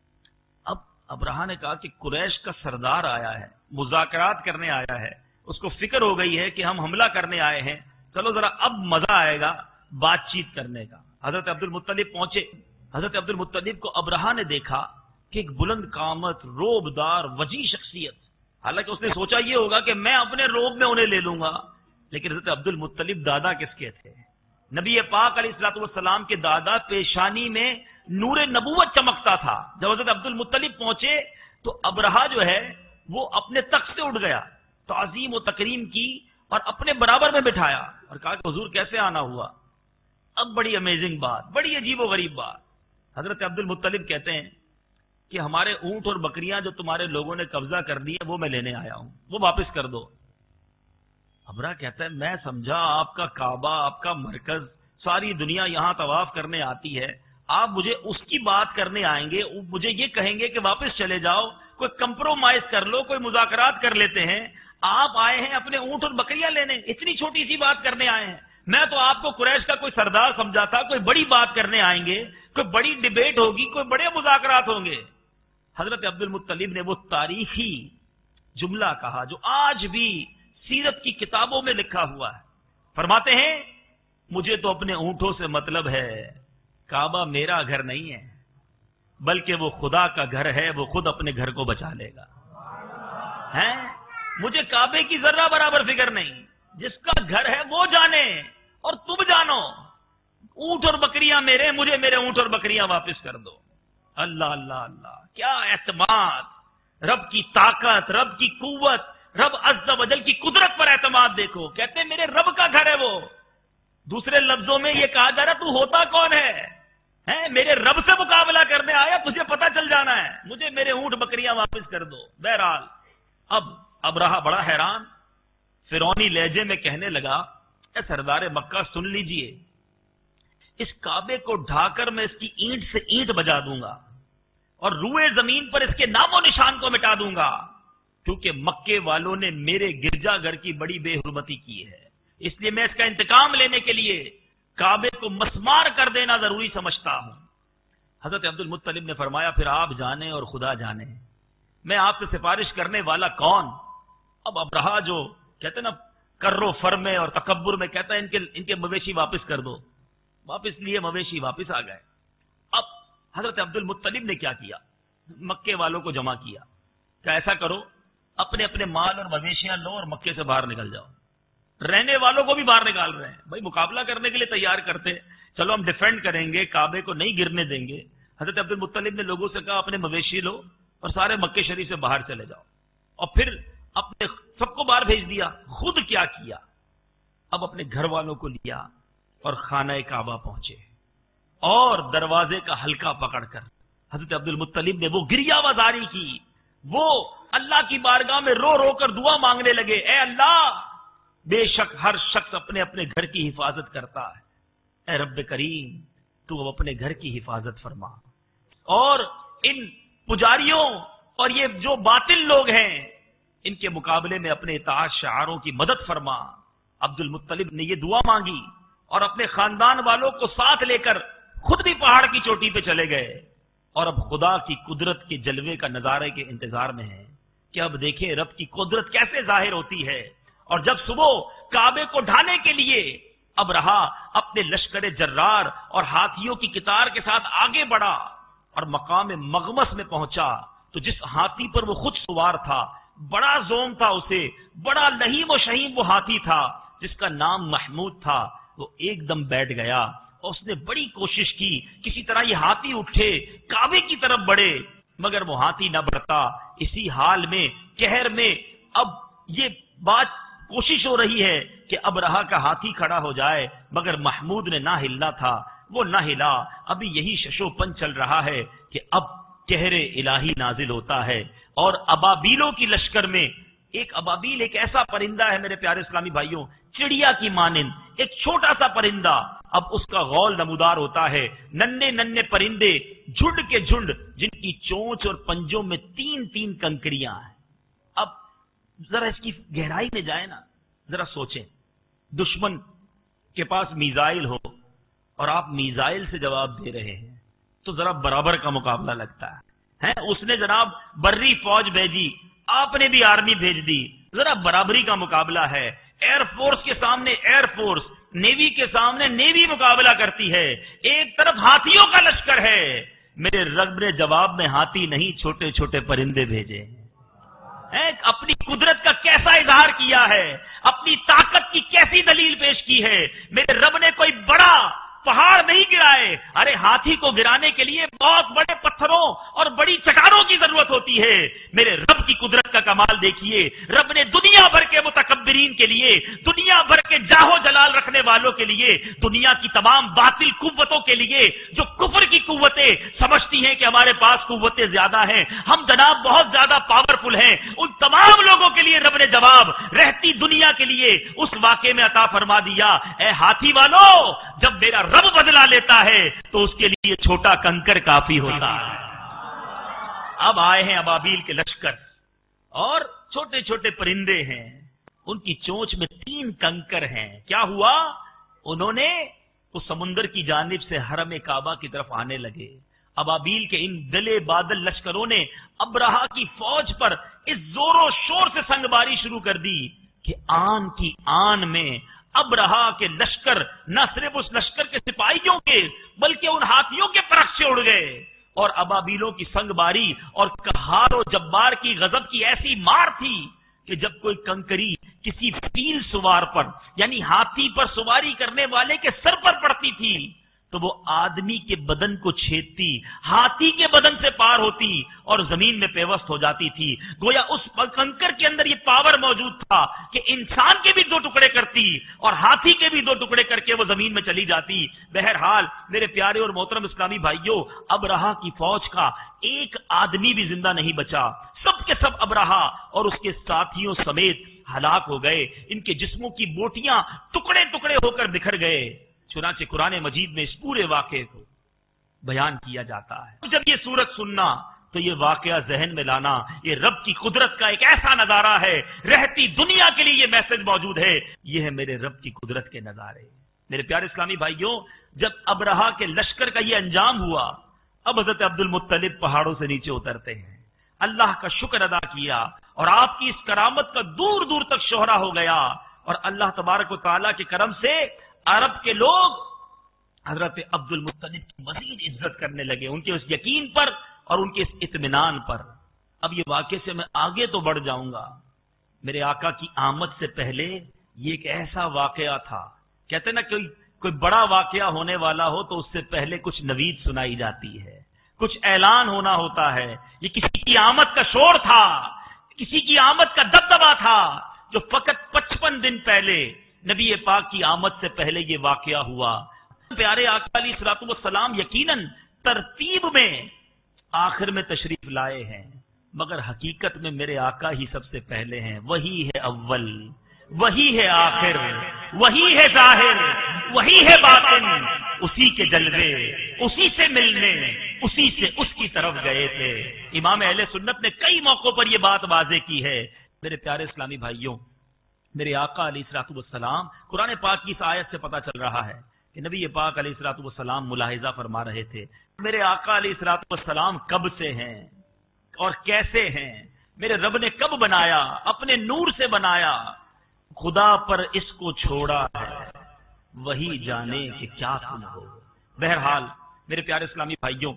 اب ابرہا نے کہا کہ قریش کا سردار آیا ہے، مذاکرات کرنے آیا ہے، اس کو فکر ہو گئی ہے کہ ہم حملہ کرنے آئے ہیں، چلو ذرا اب مزہ آئے گا بات چیت کرنے کا. حضرت عبد المطلب پہنچے. حضرت عبد المطلب کو ابرہا نے دیکھا کہ ایک بلند قامت، روبدار، وجی شخصیت. حالانکہ اس نے سوچا یہ ہوگا کہ میں اپنے روب میں انہیں لے لوں گا، لیکن حضرت عبد المطلب دادا کس کے تھے؟ نبی پاک علیہ الصلوۃ والسلام کے دادا. پیشانی میں نور نبوت چمکتا تھا. جب حضرت عبد المطلب پہنچے تو ابرہا جو ہے وہ اپنے تخت سے اٹھ گیا، تعظیم و تکریم کی اور اپنے برابر میں بٹھایا اور کہا کہ حضور کیسے آنا ہوا. اب بڑی امیزنگ بات، بڑی عجیب و غریب بات. حضرت عبد المطلب کہتے ہیں کہ ہمارے اونٹ اور بکریاں جو تمہارے لوگوں نے قبضہ کر دی ہیں وہ میں لینے آیا ہوں، وہ واپس کر دو. ابرہا کہتا ہے میں سمجھا آپ کا کعبہ، آپ کا مرکز، ساری دنیا یہاں طواف کرنے آتی ہے، آپ مجھے اس کی بات کرنے آئیں گے، مجھے یہ کہیں گے کہ واپس چلے جاؤ، کوئی کمپرومائز کر لو، کوئی مذاکرات کر لیتے ہیں. آپ آئے ہیں اپنے اونٹ اور بکریاں لینے، اتنی چھوٹی سی بات کرنے آئے ہیں. میں تو آپ کو قریش کا کوئی سردار سمجھا تھا، کوئی بڑی بات کرنے آئیں گے، کوئی بڑی ڈیبیٹ ہوگی، کوئی بڑے مذاکرات ہوں گے. حضرت عبد المطلب نے وہ تاریخی جملہ کہا جو آج بھی سیرت کی کتابوں میں لکھا ہوا ہے. فرماتے ہیں مجھے تو اپنے اونٹوں سے مطلب ہے، کعبہ میرا گھر نہیں ہے بلکہ وہ خدا کا گھر ہے، وہ خود اپنے گھر کو بچا لے گا. ہیں مجھے کعبے کی ذرہ برابر فکر نہیں، جس کا گھر ہے وہ جانے اور تم جانو. اونٹ اور بکریاں میرے، مجھے میرے اونٹ اور بکریاں واپس کر دو. اللہ اللہ اللہ، کیا اعتماد، رب کی طاقت، رب کی قوت، رب عز و جل کی قدرت پر اعتماد دیکھو. کہتے ہیں میرے رب کا گھر ہے وہ. دوسرے لفظوں میں یہ کہا جا رہا تو ہوتا کون ہے؟ ہیں میرے رب سے مقابلہ کرنے آیا، تجھے پتہ چل جانا ہے، مجھے میرے اونٹ بکریاں واپس کر دو. بہرحال اب ابرہا بڑا حیران، فرعونی لہجے میں کہنے لگا اے سردار مکہ سن لیجئے، اس کعبے کو ڈھا کر میں اس کی اینٹ سے اینٹ بجا دوں گا اور روئے زمین پر اس کے نام و نشان کو مٹا دوں گا، کیونکہ مکے والوں نے میرے گرجا گھر کی بڑی بے حرمتی کی ہے، اس لیے میں اس کا انتقام لینے کے لیے کعبے کو مسمار کر دینا ضروری سمجھتا ہوں. حضرت عبد المطلب نے فرمایا پھر آپ جانے اور خدا جانے، میں آپ سے سفارش کرنے والا کون؟ اب ابرہا جو کہتے ہیں نا کرو فرمے اور تکبر میں، کہتا ہے ان کے ان کے مویشی واپس کر دو. واپس لیے مویشی واپس آ گئے. اب حضرت عبد المطلب نے کیا کیا؟ مکے والوں کو جمع کیا کہ ایسا کرو اپنے اپنے مال اور مویشیاں لو اور مکے سے باہر نکل جاؤ. رہنے والوں کو بھی باہر نکال رہے ہیں. بھائی مقابلہ کرنے کے لیے تیار کرتے, چلو ہم ڈیفینڈ کریں گے, کعبے کو نہیں گرنے دیں گے. حضرت عبد المطلب نے لوگوں سے کہا اپنے مویشی لو اور سارے مکے شریف سے باہر چلے جاؤ, اور پھر اپنے سب کو باہر بھیج دیا. خود کیا کیا, اب اپنے گھر والوں کو لیا اور خانہ کعبہ پہنچے اور دروازے کا حلقہ پکڑ کر حضرت عبد المطلب نے وہ گریا وزاری کی, وہ اللہ کی بارگاہ میں رو رو کر دعا مانگنے لگے, اے اللہ بے شک ہر شخص اپنے اپنے گھر کی حفاظت کرتا ہے, اے رب کریم تو اب اپنے گھر کی حفاظت فرما, اور ان پجاریوں اور یہ جو باطل لوگ ہیں ان کے مقابلے میں اپنے اطاعت شعاروں کی مدد فرما. عبد المطلب نے یہ دعا مانگی اور اپنے خاندان والوں کو ساتھ لے کر خود بھی پہاڑ کی چوٹی پہ چلے گئے, اور اب خدا کی قدرت کے جلوے کا نظارے کے انتظار میں ہیں کہ اب دیکھیں رب کی قدرت کیسے ظاہر ہوتی ہے. اور جب صبح کعبے کو ڈھانے کے لیے اب رہا اپنے لشکر جرار اور ہاتھیوں کی قطار کے ساتھ آگے بڑھا اور مقام مغمس میں پہنچا تو جس ہاتھی پر وہ خود سوار تھا, بڑا زوم تھا اسے, بڑا لہیم و شہیم وہ ہاتھی تھا جس کا نام محمود تھا, وہ ایک دم بیٹھ گیا اور اس نے بڑی کوشش کی کسی طرح یہ ہاتھی اٹھے کعبے کی طرف بڑھے, مگر وہ ہاتھی نہ بڑھتا. اسی حال میں قہر میں اب یہ بات کوشش ہو رہی ہے کہ اب رہا کا ہاتھی کھڑا ہو جائے, مگر محمود نے نہ ہلنا تھا, وہ نہ ہلا. ابھی یہی ششو پن چل رہا ہے کہ اب قہر الہی نازل ہوتا ہے, اور ابابیلوں کی لشکر میں ایک ابابیل ایک ایسا پرندہ ہے میرے پیارے اسلامی بھائیوں, چڑیا کی مانند ایک چھوٹا سا پرندہ, اب اس کا غول نمودار ہوتا ہے. ننے ننے پرندے جھنڈ کے جھنڈ جن کی چونچ اور پنجوں میں تین تین کنکریاں ہیں. اب ذرا اس کی گہرائی میں جائے نا, ذرا سوچیں, دشمن کے پاس میزائل ہو اور آپ میزائل سے جواب دے رہے ہیں تو ذرا برابر کا مقابلہ لگتا ہے. اس نے جناب بری فوج بھیجی, آپ نے بھی آرمی بھیج دی, ذرا برابری کا مقابلہ ہے. ایئر فورس کے سامنے ایئر فورس, نیوی کے سامنے نیوی مقابلہ کرتی ہے. ایک طرف ہاتھیوں کا لشکر ہے, میرے رب نے جواب میں ہاتھی نہیں چھوٹے چھوٹے پرندے بھیجے. اپنی قدرت کا کیسا اظہار کیا ہے, اپنی طاقت کی کیسی دلیل پیش کی ہے. میرے رب نے کوئی بڑا پہاڑ نہیں گرائے, ارے ہاتھی کو گرانے کے لیے بہت بڑے پتھروں اور بڑی چٹانوں کی ضرورت ہوتی ہے. میرے رب کی قدرت کا کمال دیکھیے, رب نے دنیا بھر کے متکبرین کے لیے, دنیا بھر کے جاہو جلال رکھنے والوں کے لیے, دنیا کی تمام باطل قوتوں کے لیے جو کفر کی قوتیں سمجھتی ہیں کہ ہمارے پاس قوتیں زیادہ ہیں, ہم جناب بہت زیادہ پاورفل ہیں, ان تمام لوگوں کے لیے رب نے جواب رہتی دنیا کے لیے اس واقعے میں عطا فرما دیا, اے ہاتھی والو جب میرا رب بدلا لیتا ہے تو اس کے لیے چھوٹا کنکر کافی ہوتا ہے. اب آئے ہیں ابابیل کے لشکر اور چھوٹے چھوٹے پرندے ہیں, ان کی چونچ میں تین کنکر ہیں. کیا ہوا, انہوں نے اس سمندر کی جانب سے حرم کعبہ کی طرف آنے لگے. ابابیل کے ان دلے بادل لشکروں نے ابرہا کی فوج پر اس زور و شور سے سنگباری شروع کر دی کہ آن کی آن میں ابرہا کے لشکر نہ صرف اس لشکر کے سپاہیوں کے بلکہ ان ہاتھیوں کے پرخ سے اڑ گئے, اور ابابیلوں کی سنگباری اور قہار و جبار کی غضب کی ایسی مار تھی کہ جب کوئی کنکری کسی فیل سوار پر یعنی ہاتھی پر سواری کرنے والے کے سر پر پڑتی تھی تو وہ آدمی کے بدن کو چھیدتی, ہاتھی کے بدن سے پار ہوتی اور زمین میں پیوست ہو جاتی تھی. گویا اس کنکر کے اندر یہ پاور موجود تھا کہ انسان کے بھی دو ٹکڑے کرتی اور ہاتھی کے بھی دو ٹکڑے کر کے وہ زمین میں چلی جاتی. بہرحال میرے پیارے اور محترم اسلامی بھائیوں, ابرہا کی فوج کا ایک آدمی بھی زندہ نہیں بچا, سب کے سب ابرہا اور اس کے ساتھیوں سمیت ہلاک ہو گئے. ان کے جسموں کی بوٹیاں ٹکڑے ٹکڑے ہو کر بکھر گئے. چنانچہ قرآن مجید میں اس پورے واقعے کو بیان کیا جاتا ہے. جب یہ سورت سننا تو یہ واقعہ ذہن میں لانا, یہ رب کی قدرت کا ایک ایسا نظارہ ہے, رہتی دنیا کے لیے یہ میسج موجود ہے. یہ ہے میرے رب کی قدرت کے نظارے. میرے پیارے اسلامی بھائیوں, جب ابرہا کے لشکر کا یہ انجام ہوا, اب حضرت عبد المطلب پہاڑوں سے نیچے اترتے ہیں, اللہ کا شکر ادا کیا اور آپ کی اس کرامت کا دور دور تک شہرا ہو گیا. اور اللہ تبارک و تعالیٰ کے کرم سے عرب کے لوگ حضرت عبد المطلب کی مزید عزت کرنے لگے. ان کے اس یقین پر اور ان کے اس اطمینان پر اب یہ واقعے سے میں آگے تو بڑھ جاؤں گا. میرے آقا کی آمد سے پہلے یہ ایک ایسا واقعہ تھا. کہتے نا کوئی کوئی بڑا واقعہ ہونے والا ہو تو اس سے پہلے کچھ نوید سنائی جاتی ہے, کچھ اعلان ہونا ہوتا ہے. یہ کسی کی آمد کا شور تھا, کسی کی آمد کا دبدبا تھا, جو فقط پچپن دن پہلے نبی پاک کی آمد سے پہلے یہ واقعہ ہوا. پیارے آقا علیہ الصلوۃ والسلام یقیناً ترتیب میں آخر میں تشریف لائے ہیں, مگر حقیقت میں میرے آقا ہی سب سے پہلے ہیں. وہی ہے اول, وہی ہے آخر, وہی ہے ظاہر, وہی ہے باطن. اسی کے جلوے, اسی سے ملنے, اسی سے اس کی طرف گئے تھے. امام اہل سنت نے کئی موقعوں پر یہ بات واضح کی ہے. میرے پیارے اسلامی بھائیوں, میرے آقا علیہ الصلوۃ والسلام, قرآن پاک کی اس آیت سے پتہ چل رہا ہے کہ نبی پاک علیہ الصلوۃ والسلام ملاحظہ فرما رہے تھے میرے آقا علیہ الصلوۃ والسلام کب سے ہیں اور کیسے ہیں, میرے رب نے کب بنایا, اپنے نور سے بنایا. خدا پر اس کو چھوڑا ہے, وہی جانے کہ کیا تم ہو. بہرحال میرے پیارے اسلامی بھائیوں,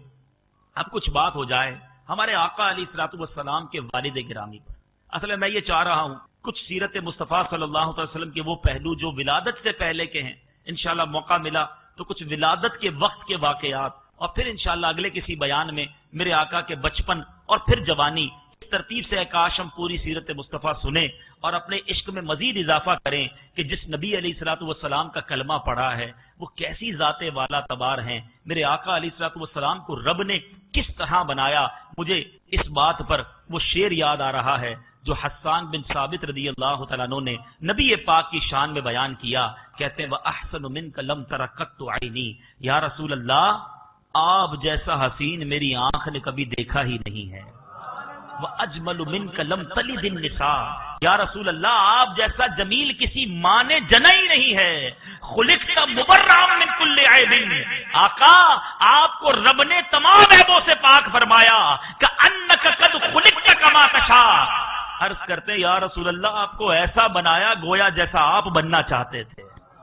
اب کچھ بات ہو جائے ہمارے آقا علیہ الصلوۃ والسلام کے والد گرامی پر. اصل میں میں یہ چاہ رہا ہوں کچھ سیرت مصطفیٰ صلی اللہ علیہ وسلم کے وہ پہلو جو ولادت سے پہلے کے ہیں, انشاءاللہ موقع ملا تو کچھ ولادت کے وقت کے واقعات, اور پھر انشاءاللہ اگلے کسی بیان میں میرے آقا کے بچپن اور پھر جوانی, اس ترتیب سے کاش ہم پوری سیرت مصطفیٰ سنیں اور اپنے عشق میں مزید اضافہ کریں کہ جس نبی علیہ الصلوۃ والسلام کا کلمہ پڑھا ہے وہ کیسی ذات والا تبار ہیں. میرے آقا علیہ الصلوۃ والسلام کو رب نے کس طرح بنایا. مجھے اس بات پر وہ شعر یاد آ رہا ہے جو حسان بن ثابت رضی اللہ تعالیٰ عنہ نے نبی پاک کی شان میں بیان کیا. کہتے ہیں وَأَحْسَنُ مِنْكَ لَمْ تَرَ قَطُّ عَيْنِي, یا رسول اللہ آپ جیسا حسین میری آنکھ نے کبھی دیکھا ہی نہیں ہے. وَأَجْمَلُ مِنْكَ لَمْ تَلِدِ النِّسَاءُ, یا رسول اللہ آپ جیسا جمیل کسی ماں نے جنا ہی نہیں ہے. خُلِقْتَ مُبَرَّأً مِنْ كُلِّ عَيْبٍ, آقا آپ کو رب نے تمام عیبوں سے پاک فرمایا. كَأَنَّكَ قَدْ خُلِقْتَ كَمَا تَشَاءُ, عرض کرتے ہیں یا رسول اللہ آپ کو ایسا بنایا گویا جیسا آپ بننا چاہتے تھے.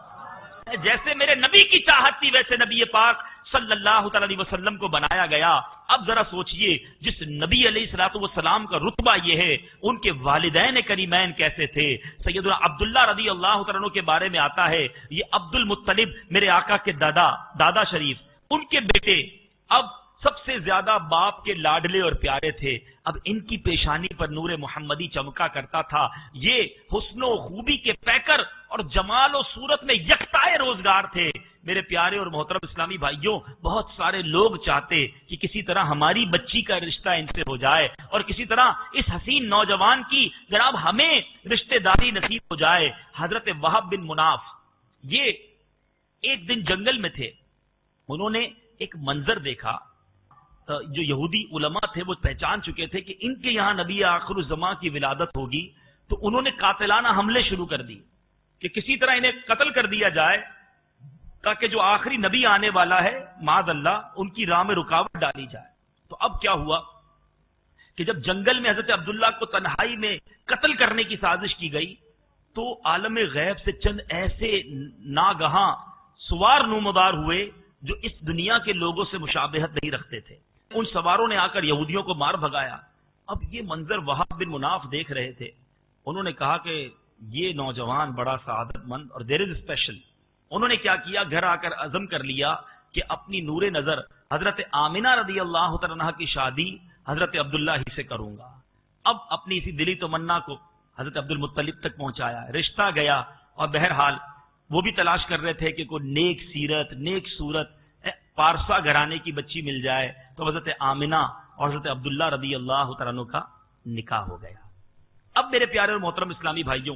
جیسے میرے نبی کی چاہت تھی ویسے نبی پاک صلی اللہ تعالی علیہ وسلم کو بنایا گیا. اب ذرا سوچئے جس نبی علیہ الصلوۃ والسلام کا رتبہ یہ ہے, ان کے والدین کریمین کیسے تھے. سیدنا عبداللہ رضی اللہ تعالیٰ عنہ کے بارے میں آتا ہے یہ عبد المطلب میرے آقا کے دادا دادا شریف, ان کے بیٹے اب سب سے زیادہ باپ کے لاڈلے اور پیارے تھے. اب ان کی پیشانی پر نور محمدی چمکا کرتا تھا. یہ حسن و خوبی کے پیکر اور جمال و صورت میں یکتائے روزگار تھے. میرے پیارے اور محترم اسلامی بھائیوں, بہت سارے لوگ چاہتے کہ کسی طرح ہماری بچی کا رشتہ ان سے ہو جائے اور کسی طرح اس حسین نوجوان کی جناب ہمیں رشتہ داری نصیب ہو جائے. حضرت وہب بن مناف یہ ایک دن جنگل میں تھے, انہوں نے ایک منظر دیکھا. جو یہودی علماء تھے وہ پہچان چکے تھے کہ ان کے یہاں نبی آخر الزمان کی ولادت ہوگی, تو انہوں نے قاتلانہ حملے شروع کر دی کہ کسی طرح انہیں قتل کر دیا جائے تاکہ جو آخری نبی آنے والا ہے معاذ اللہ ان کی راہ میں رکاوٹ ڈالی جائے. تو اب کیا ہوا کہ جب جنگل میں حضرت عبداللہ کو تنہائی میں قتل کرنے کی سازش کی گئی تو عالم غیب سے چند ایسے ناگہاں سوار نمودار ہوئے جو اس دنیا کے لوگوں سے مشابہت نہیں رکھتے تھے. ان سواروں نے آ کر یہودیوں کو مار بھگایا. اب یہ منظر وہب بن مناف دیکھ رہے تھے. انہوں نے کہا کہ یہ نوجوان بڑا سعادت مند اور دیر از اسپیشل. انہوں نے کیا کیا, گھر آ کر عزم کر لیا کہ اپنی نور نظر حضرت آمنہ رضی اللہ تعالیٰ عنہا کی شادی حضرت عبداللہ ہی سے کروں گا. اب اپنی اسی دلی تمنا کو حضرت عبد المطلب تک پہنچایا. رشتہ گیا اور بہرحال وہ بھی تلاش کر رہے تھے کہ کوئی نیک سیرت نیک صورت پارسا گھرانے کی بچی مل جائے. تو حضرت آمنہ اور حضرت عبداللہ رضی اللہ تعالیٰ عنہ کا نکاح ہو گیا. اب میرے پیارے اور محترم اسلامی بھائیوں,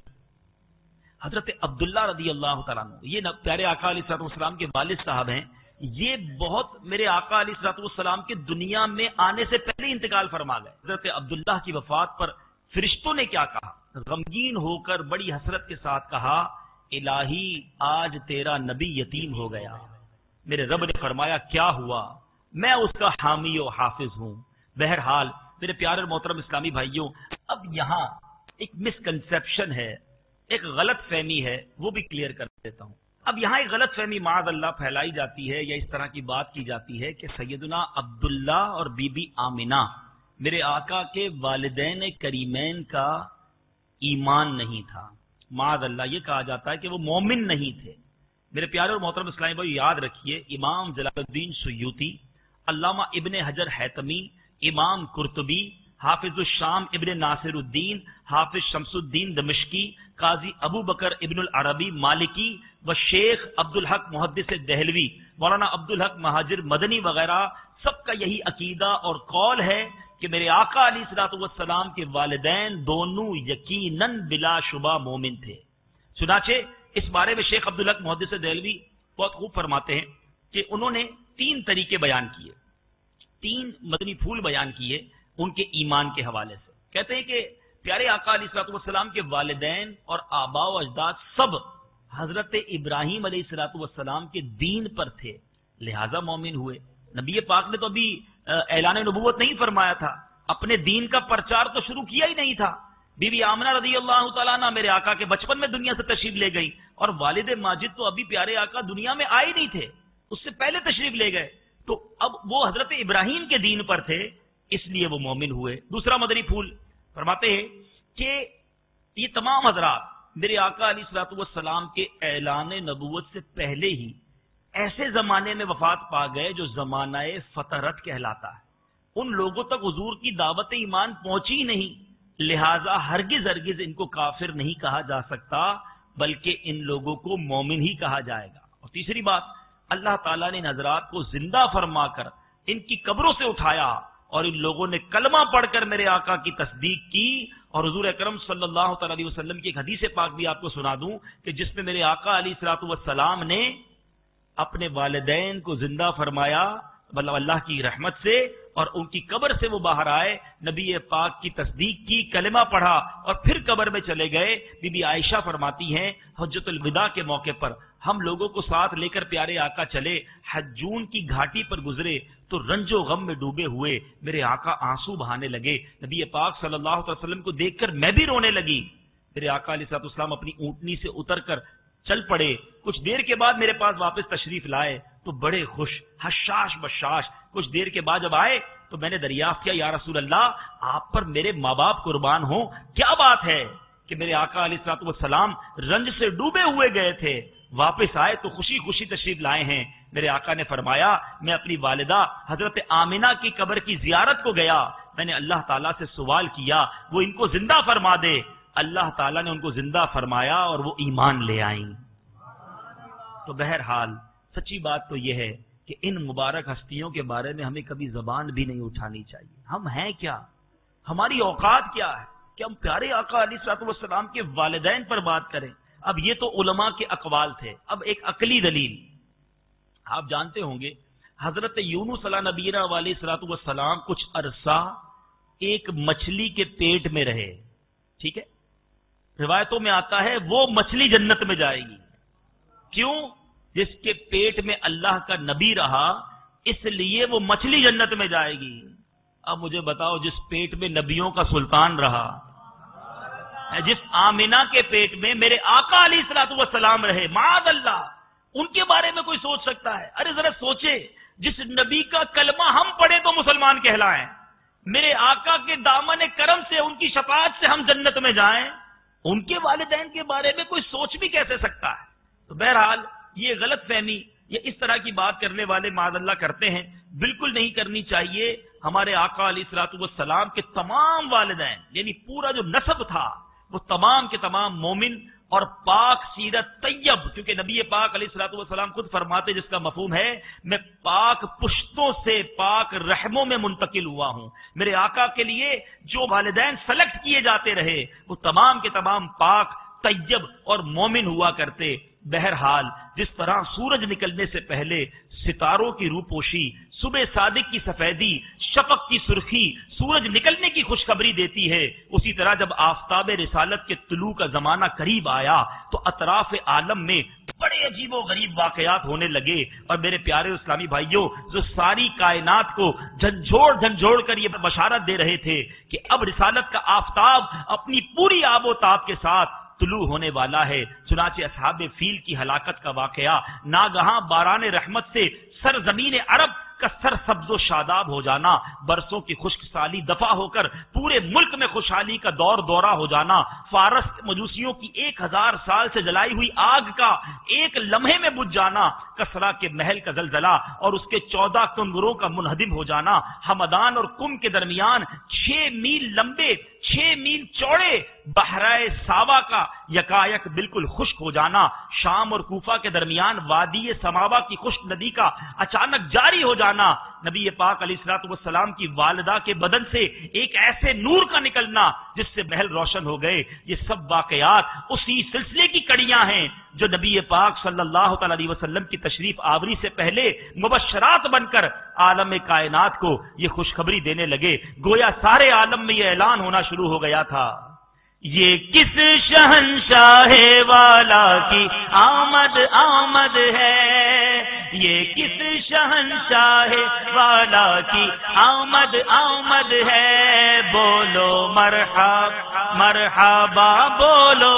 حضرت عبداللہ رضی اللہ تعالیٰ عنہ یہ پیارے آقا علیہ الصلوۃ والسلام کے والد صاحب ہیں. یہ بہت میرے آقا علیہ الصلوۃ والسلام کے دنیا میں آنے سے پہلے انتقال فرما گئے. حضرت عبداللہ کی وفات پر فرشتوں نے کیا کہا, غمگین ہو کر بڑی حسرت کے ساتھ کہا الہی آج تیرا نبی یتیم ہو گیا. میرے رب نے فرمایا کیا ہوا, میں اس کا حامی و حافظ ہوں. بہرحال میرے پیارے محترم اسلامی بھائیوں, اب یہاں ایک مسکنسیپشن ہے, ایک غلط فہمی ہے, وہ بھی کلیئر کر دیتا ہوں. اب یہاں ایک غلط فہمی معاذ اللہ پھیلائی جاتی ہے یا اس طرح کی بات کی جاتی ہے کہ سیدنا عبداللہ اور بی بی آمنہ میرے آقا کے والدین کریمین کا ایمان نہیں تھا. معاذ اللہ یہ کہا جاتا ہے کہ وہ مومن نہیں تھے. میرے پیارے اور محترم اسلامی بھائی یاد رکھیے، امام جلال الدین سیوطی، علامہ ابن حجر حیتمی، امام قرطبی، حافظ الشام ابن ناصر الدین، حافظ شمس الدین دمشقی، قاضی ابو بکر ابن العربی مالکی و شیخ عبدالحق محدث دہلوی، مولانا عبدالحق مہاجر مدنی وغیرہ سب کا یہی عقیدہ اور قول ہے کہ میرے آقا علیہ الصلوۃ والسلام کے والدین دونوں یقیناً بلا شبہ مومن تھے. چنانچہ اس بارے میں شیخ عبدالحق محدث دہلوی بہت خوب فرماتے ہیں کہ انہوں نے تین طریقے بیان کیے، تین مدنی پھول بیان کیے ان کے ایمان کے حوالے سے. کہتے ہیں کہ پیارے آقا علیہ الصلوۃ والسلام کے والدین اور آباء و اجداد سب حضرت ابراہیم علیہ الصلوۃ والسلام کے دین پر تھے، لہذا مومن ہوئے. نبی پاک نے تو ابھی اعلان نبوت نہیں فرمایا تھا، اپنے دین کا پرچار تو شروع کیا ہی نہیں تھا. بی بی آمنہ رضی اللہ تعالیٰ عنہ میرے آقا کے بچپن میں دنیا سے تشریف لے گئی، اور والد ماجد تو ابھی پیارے آقا دنیا میں آئے نہیں تھے، اس سے پہلے تشریف لے گئے. تو اب وہ حضرت ابراہیم کے دین پر تھے، اس لیے وہ مومن ہوئے. دوسرا مدنی پھول فرماتے ہیں کہ یہ تمام حضرات میرے آقا علیہ الصلوۃ والسلام کے اعلان نبوت سے پہلے ہی ایسے زمانے میں وفات پا گئے جو زمانہ فترت کہلاتا ہے. ان لوگوں تک حضور کی دعوت ایمان پہنچی نہیں، لہذا ہرگز ہرگز ان کو کافر نہیں کہا جا سکتا، بلکہ ان لوگوں کو مومن ہی کہا جائے گا. اور تیسری بات، اللہ تعالیٰ نے ان حضرات کو زندہ فرما کر ان کی قبروں سے اٹھایا اور ان لوگوں نے کلمہ پڑھ کر میرے آقا کی تصدیق کی. اور حضور اکرم صلی اللہ تعالی علیہ وسلم کی ایک حدیث پاک بھی آپ کو سنا دوں کہ جس میں میرے آقا علیہ الصلوۃ والسلام نے اپنے والدین کو زندہ فرمایا مطلب اللہ کی رحمت سے، اور ان کی قبر سے وہ باہر آئے، نبی پاک کی تصدیق کی، کلمہ پڑھا اور پھر قبر میں چلے گئے. بی بی عائشہ فرماتی ہیں حجۃ الوداع کے موقع پر ہم لوگوں کو ساتھ لے کر پیارے آقا چلے، حجون کی گھاٹی پر گزرے تو رنج و غم میں ڈوبے ہوئے میرے آقا آنسو بہانے لگے. نبی پاک صلی اللہ علیہ وسلم کو دیکھ کر میں بھی رونے لگی. میرے آقا علیہ الصلوۃ والسلام اپنی اونٹنی سے اتر کر چل پڑے. کچھ دیر کے بعد میرے پاس واپس تشریف لائے تو بڑے خوش، حشاش بشاش. کچھ دیر کے بعد جب آئے تو میں نے دریافت کیا، یا رسول اللہ آپ پر میرے ماں باپ قربان ہوں، کیا بات ہے کہ میرے آقا علیہ الصلوۃ والسلام رنج سے ڈوبے ہوئے گئے تھے، واپس آئے تو خوشی خوشی تشریف لائے ہیں. میرے آقا نے فرمایا میں اپنی والدہ حضرت آمنہ کی قبر کی زیارت کو گیا، میں نے اللہ تعالیٰ سے سوال کیا وہ ان کو زندہ فرما دے. اللہ تعالیٰ نے ان کو زندہ فرمایا اور وہ ایمان لے آئیں. تو بہرحال سچی بات تو یہ ہے کہ ان مبارک ہستیوں کے بارے میں ہمیں کبھی زبان بھی نہیں اٹھانی چاہیے. ہم ہیں کیا، ہماری اوقات کیا ہے کہ ہم پیارے آقا علیہ الصلوۃ والسلام کے والدین پر بات کریں. اب یہ تو علماء کے اقوال تھے، اب ایک عقلی دلیل. آپ جانتے ہوں گے حضرت یونس علیہ نبینا علیہ الصلوۃ والسلام کچھ عرصہ ایک مچھلی کے پیٹ میں رہے، ٹھیک ہے. روایتوں میں آتا ہے وہ مچھلی جنت میں جائے گی. کیوں؟ جس کے پیٹ میں اللہ کا نبی رہا اس لیے وہ مچھلی جنت میں جائے گی. اب مجھے بتاؤ جس پیٹ میں نبیوں کا سلطان رہا، جس آمنہ کے پیٹ میں میرے آقا علیہ الصلوۃ والسلام رہے، معاذ اللہ ان کے بارے میں کوئی سوچ سکتا ہے؟ ارے ذرا سوچے، جس نبی کا کلمہ ہم پڑھے تو مسلمان کہلائیں، میرے آقا کے دامن کرم سے ان کی شفاعت سے ہم جنت میں جائیں، ان کے والدین کے بارے میں کوئی سوچ بھی کیسے سکتا ہے؟ تو بہرحال یہ غلط فہمی، یہ اس طرح کی بات کرنے والے معاذ اللہ کرتے ہیں، بالکل نہیں کرنی چاہیے. ہمارے آقا علیہ الصلوۃ والسلام کے تمام والدین یعنی پورا جو نسب تھا وہ تمام کے تمام مومن اور پاک سیرت طیب، کیونکہ نبی پاک علیہ الصلوۃ والسلام خود فرماتے جس کا مفہوم ہے میں پاک پشتوں سے پاک رحموں میں منتقل ہوا ہوں. میرے آقا کے لیے جو والدین سلیکٹ کیے جاتے رہے وہ تمام کے تمام پاک طیب اور مومن ہوا کرتے. بہرحال جس طرح سورج نکلنے سے پہلے ستاروں کی روپوشی، صبح صادق کی سفیدی، شفق کی سرخی سورج نکلنے کی خوشخبری دیتی ہے، اسی طرح جب آفتاب رسالت کے طلوع کا زمانہ قریب آیا تو اطراف عالم میں بڑے عجیب و غریب واقعات ہونے لگے. اور میرے پیارے اسلامی بھائیوں، جو ساری کائنات کو جھنجھوڑ جھنجھوڑ کر یہ بشارت دے رہے تھے کہ اب رسالت کا آفتاب اپنی پوری آب و تاب کے ساتھ طلوع ہونے والا ہے۔ چنانچہ اصحاب فیل کی ہلاکت کا واقعہ، ناگہاں باران رحمت سے سرزمین عرب کا سر سبز و شاداب ہو جانا، برسوں کی خشک سالی دفع ہو کر پورے ملک میں خوشحالی کا دور دورہ ہو جانا، فارس مجوسیوں کی ایک ہزار سال سے جلائی ہوئی آگ کا ایک لمحے میں بجھ جانا، کسرا کے محل کا زلزلہ اور اس کے چودہ کنگروں کا منہدم ہو جانا، ہمدان اور کم کے درمیان چھ میل لمبے چھ میل چوڑے بحرائے ساوا کا یکایک بالکل خشک ہو جانا، شام اور کوفہ کے درمیان وادی سماوا کی خشک ندی کا اچانک جاری ہو جانا، نبی پاک علیہ الصلوۃ والسلام کی والدہ کے بدن سے ایک ایسے نور کا نکلنا جس سے محل روشن ہو گئے، یہ سب واقعات اسی سلسلے کی کڑیاں ہیں جو نبی پاک صلی اللہ تعالی علیہ وسلم کی تشریف آوری سے پہلے مبشرات بن کر عالم کائنات کو یہ خوشخبری دینے لگے، گویا سارے عالم میں یہ اعلان ہونا شروع ہو گیا تھا، یہ کس شہنشاہ والا کی آمد آمد ہے، یہ کس شہنشاہ والا کی آمد آمد ہے، بولو مرحبا مرحبا بولو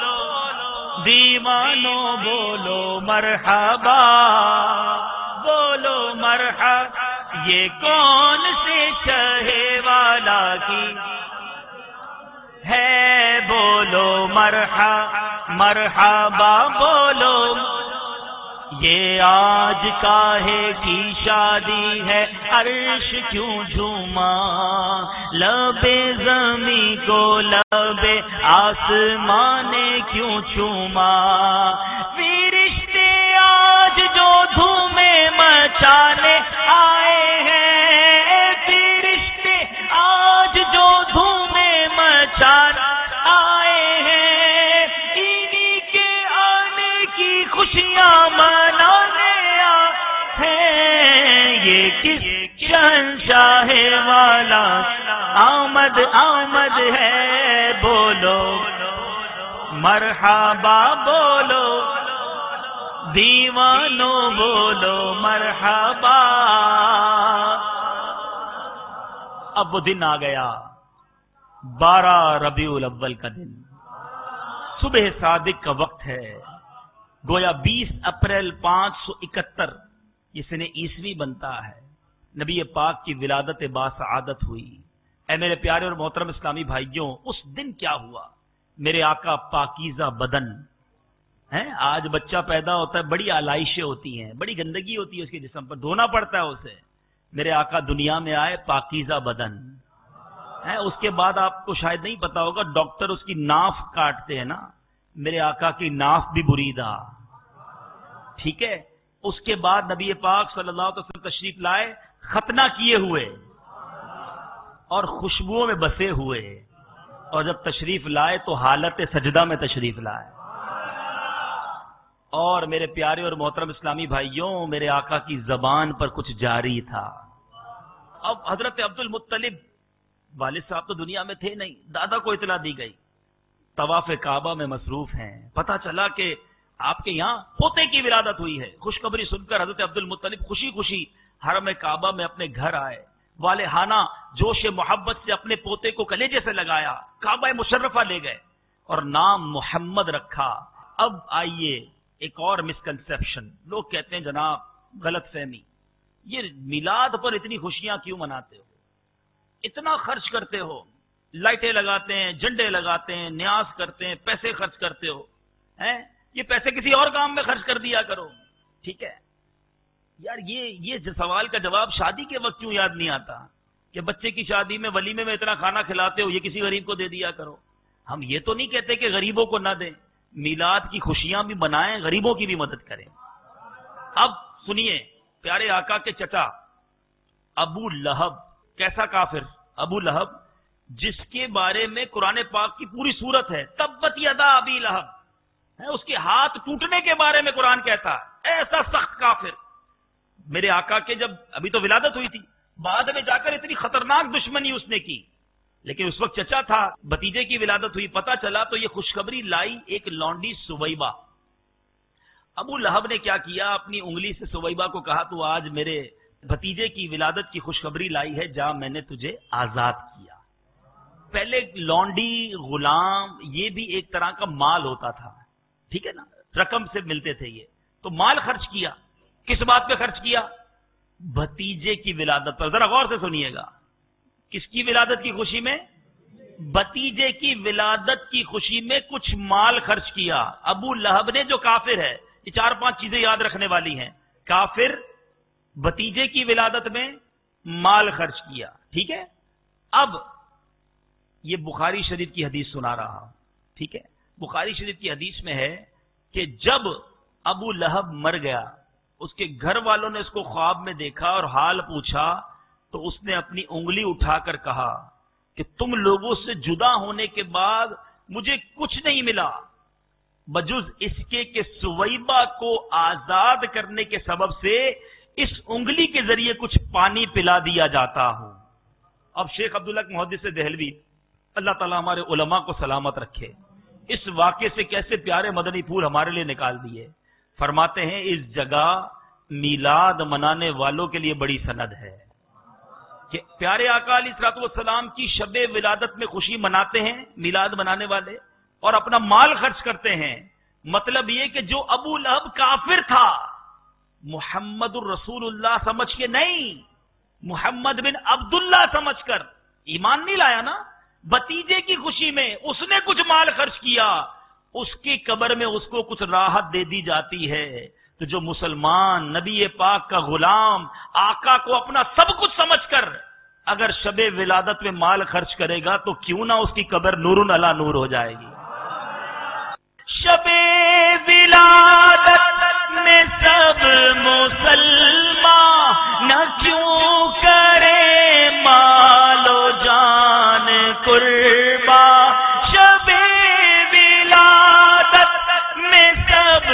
دیوانو بولو مرحبا بولو مرحبا، یہ کون سے شہے والا کی ہے، بولو مرحبا مرحبا بولو، یہ آج کاہے کی شادی ہے عرش کیوں جھوما، لبے زمیں کو لبے آسمان نے کیوں چوما، فرشتے آج جو دھومیں مچانے آئے ہیں، فرشتے آج جو دھومیں مچانے آئے ہیں، انہی کے آنے کی خوشیاں منانے ہیں، یہ کس شہنشاہ والا آمد آمد ہے، بولو مرحبا بولو دیوانو بولو مرحبا۔ اب وہ دن آ گیا، بارہ ربیع الاول کا دن، صبح صادق کا وقت ہے، گویا بیس اپریل پانچ سو اکہتر یہ سن عیسوی بنتا ہے، نبی پاک کی ولادت باسعادت ہوئی۔ اے میرے پیارے اور محترم اسلامی بھائیوں، اس دن کیا ہوا؟ میرے آقا پاکیزہ بدن ہیں، آج بچہ پیدا ہوتا ہے بڑی آلائشیں ہوتی ہیں، بڑی گندگی ہوتی ہے اس کے جسم پر، دھونا پڑتا ہے اسے، میرے آقا دنیا میں آئے پاکیزہ بدن ہیں۔ اس کے بعد آپ کو شاید نہیں پتا ہوگا، ڈاکٹر اس کی ناف کاٹتے ہیں نا، میرے آقا کی ناف بھی بریدہ، ٹھیک ہے۔ اس کے بعد نبی پاک صلی اللہ علیہ وسلم تشریف لائے ختنہ کیے ہوئے اور خوشبوؤں میں بسے ہوئے، اور جب تشریف لائے تو حالت سجدہ میں تشریف لائے۔ اور میرے پیارے اور محترم اسلامی بھائیوں، میرے آقا کی زبان پر کچھ جاری تھا۔ اب حضرت عبد المطلب والد صاحب تو دنیا میں تھے نہیں، دادا کو اطلاع دی گئی، طواف کعبہ میں مصروف ہیں، پتہ چلا کہ آپ کے یہاں پوتے کی ولادت ہوئی ہے۔ خوشخبری سن کر حضرت عبد المطلب خوشی خوشی حرم کعبہ میں اپنے گھر آئے، والہانہ جوش محبت سے اپنے پوتے کو کلیجے سے لگایا، کعبہ مشرفہ لے گئے اور نام محمد رکھا۔ اب آئیے ایک اور مسکنسیپشن، لوگ کہتے ہیں جناب غلط فہمی، یہ میلاد پر اتنی خوشیاں کیوں مناتے ہو، اتنا خرچ کرتے ہو، لائٹیں لگاتے ہیں، جھنڈے لگاتے ہیں، نیاز کرتے ہیں، پیسے خرچ کرتے ہو، ہیں یہ پیسے کسی اور کام میں خرچ کر دیا کرو، ٹھیک ہے یار۔ یہ یہ سوال کا جواب شادی کے وقت کیوں یاد نہیں آتا کہ بچے کی شادی میں ولیمے میں اتنا کھانا کھلاتے ہو، یہ کسی غریب کو دے دیا کرو۔ ہم یہ تو نہیں کہتے کہ غریبوں کو نہ دیں، میلاد کی خوشیاں بھی منائیں، غریبوں کی بھی مدد کریں۔ اب سنیے، پیارے آقا کے چچا ابو لہب، کیسا کافر ابو لہب، جس کے بارے میں قرآن پاک کی پوری سورت ہے، تبت یدا ابی لہب، اس کے ہاتھ ٹوٹنے کے بارے میں قرآن کہتا ہے، ایسا سخت کافر۔ میرے آقا کے جب ابھی تو ولادت ہوئی تھی، بعد میں جا کر اتنی خطرناک دشمنی اس نے کی، لیکن اس وقت چچا تھا، بھتیجے کی ولادت ہوئی، پتا چلا تو یہ خوشخبری لائی ایک لونڈی سویبہ۔ ابو لہب نے کیا کیا، اپنی انگلی سے سویبہ کو کہا تو آج میرے بھتیجے کی ولادت کی خوشخبری لائی ہے، جا میں نے تجھے آزاد کیا۔ پہلے لونڈی غلام یہ بھی ایک طرح کا مال ہوتا تھا، ٹھیک ہے نا، رقم سے ملتے تھے یہ، تو مال خرچ کیا، کس بات پہ خرچ کیا؟ بھتیجے کی ولادت پر. ذرا غور سے سنیے گا، کس کی ولادت کی خوشی میں؟ بھتیجے کی ولادت کی خوشی میں کچھ مال خرچ کیا. ابو لہب نے جو کافر ہے، یہ چار پانچ چیزیں یاد رکھنے والی ہیں، کافر، بھتیجے کی ولادت میں مال خرچ کیا، ٹھیک ہے. اب یہ بخاری شریف کی حدیث سنا رہا ہوں، ٹھیک ہے. بخاری شریف کی حدیث میں ہے کہ جب ابو لہب مر گیا، اس کے گھر والوں نے اس کو خواب میں دیکھا اور حال پوچھا، تو اس نے اپنی انگلی اٹھا کر کہا کہ تم لوگوں سے جدا ہونے کے بعد مجھے کچھ نہیں ملا بجز اس کے کہ سویبہ کو آزاد کرنے کے سبب سے اس انگلی کے ذریعے کچھ پانی پلا دیا جاتا ہوں. اب شیخ عبداللہ محدث دہلوی، اللہ تعالیٰ ہمارے علماء کو سلامت رکھے، اس واقعے سے کیسے پیارے مدنی پھول ہمارے لیے نکال دیے. فرماتے ہیں اس جگہ میلاد منانے والوں کے لیے بڑی سند ہے کہ پیارے آقا علیہ الصلوۃ والسلام کی شب ولادت میں خوشی مناتے ہیں میلاد منانے والے، اور اپنا مال خرچ کرتے ہیں. مطلب یہ کہ جو ابو لہب کافر تھا، محمد الرسول اللہ سمجھ کے نہیں، محمد بن عبداللہ سمجھ کر ایمان نہیں لایا نا، بھتیجے کی خوشی میں اس نے کچھ مال خرچ کیا، اس کی قبر میں اس کو کچھ راحت دے دی جاتی ہے. تو جو مسلمان نبی پاک کا غلام آقا کو اپنا سب کچھ سمجھ کر اگر شب ولادت میں مال خرچ کرے گا تو کیوں نہ اس کی قبر نور علی نور ہو جائے گی. شب ولادت میں سب مسلمان نہ کیوں کرے مال و جان قربا، شب ولادت میں سب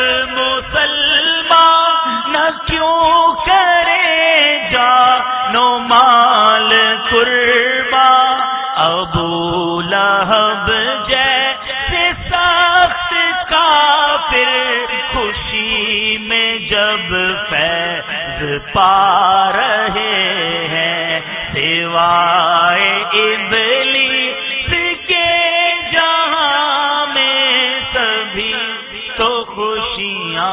مسلمان نہ کیوں کرے جان و مال قربا. ابو لہب جیسے سخت کافر خوشی میں جب فیض پا رہے ہیں، سوائے ابلیس کے جہاں میں سبھی تو خوشیاں.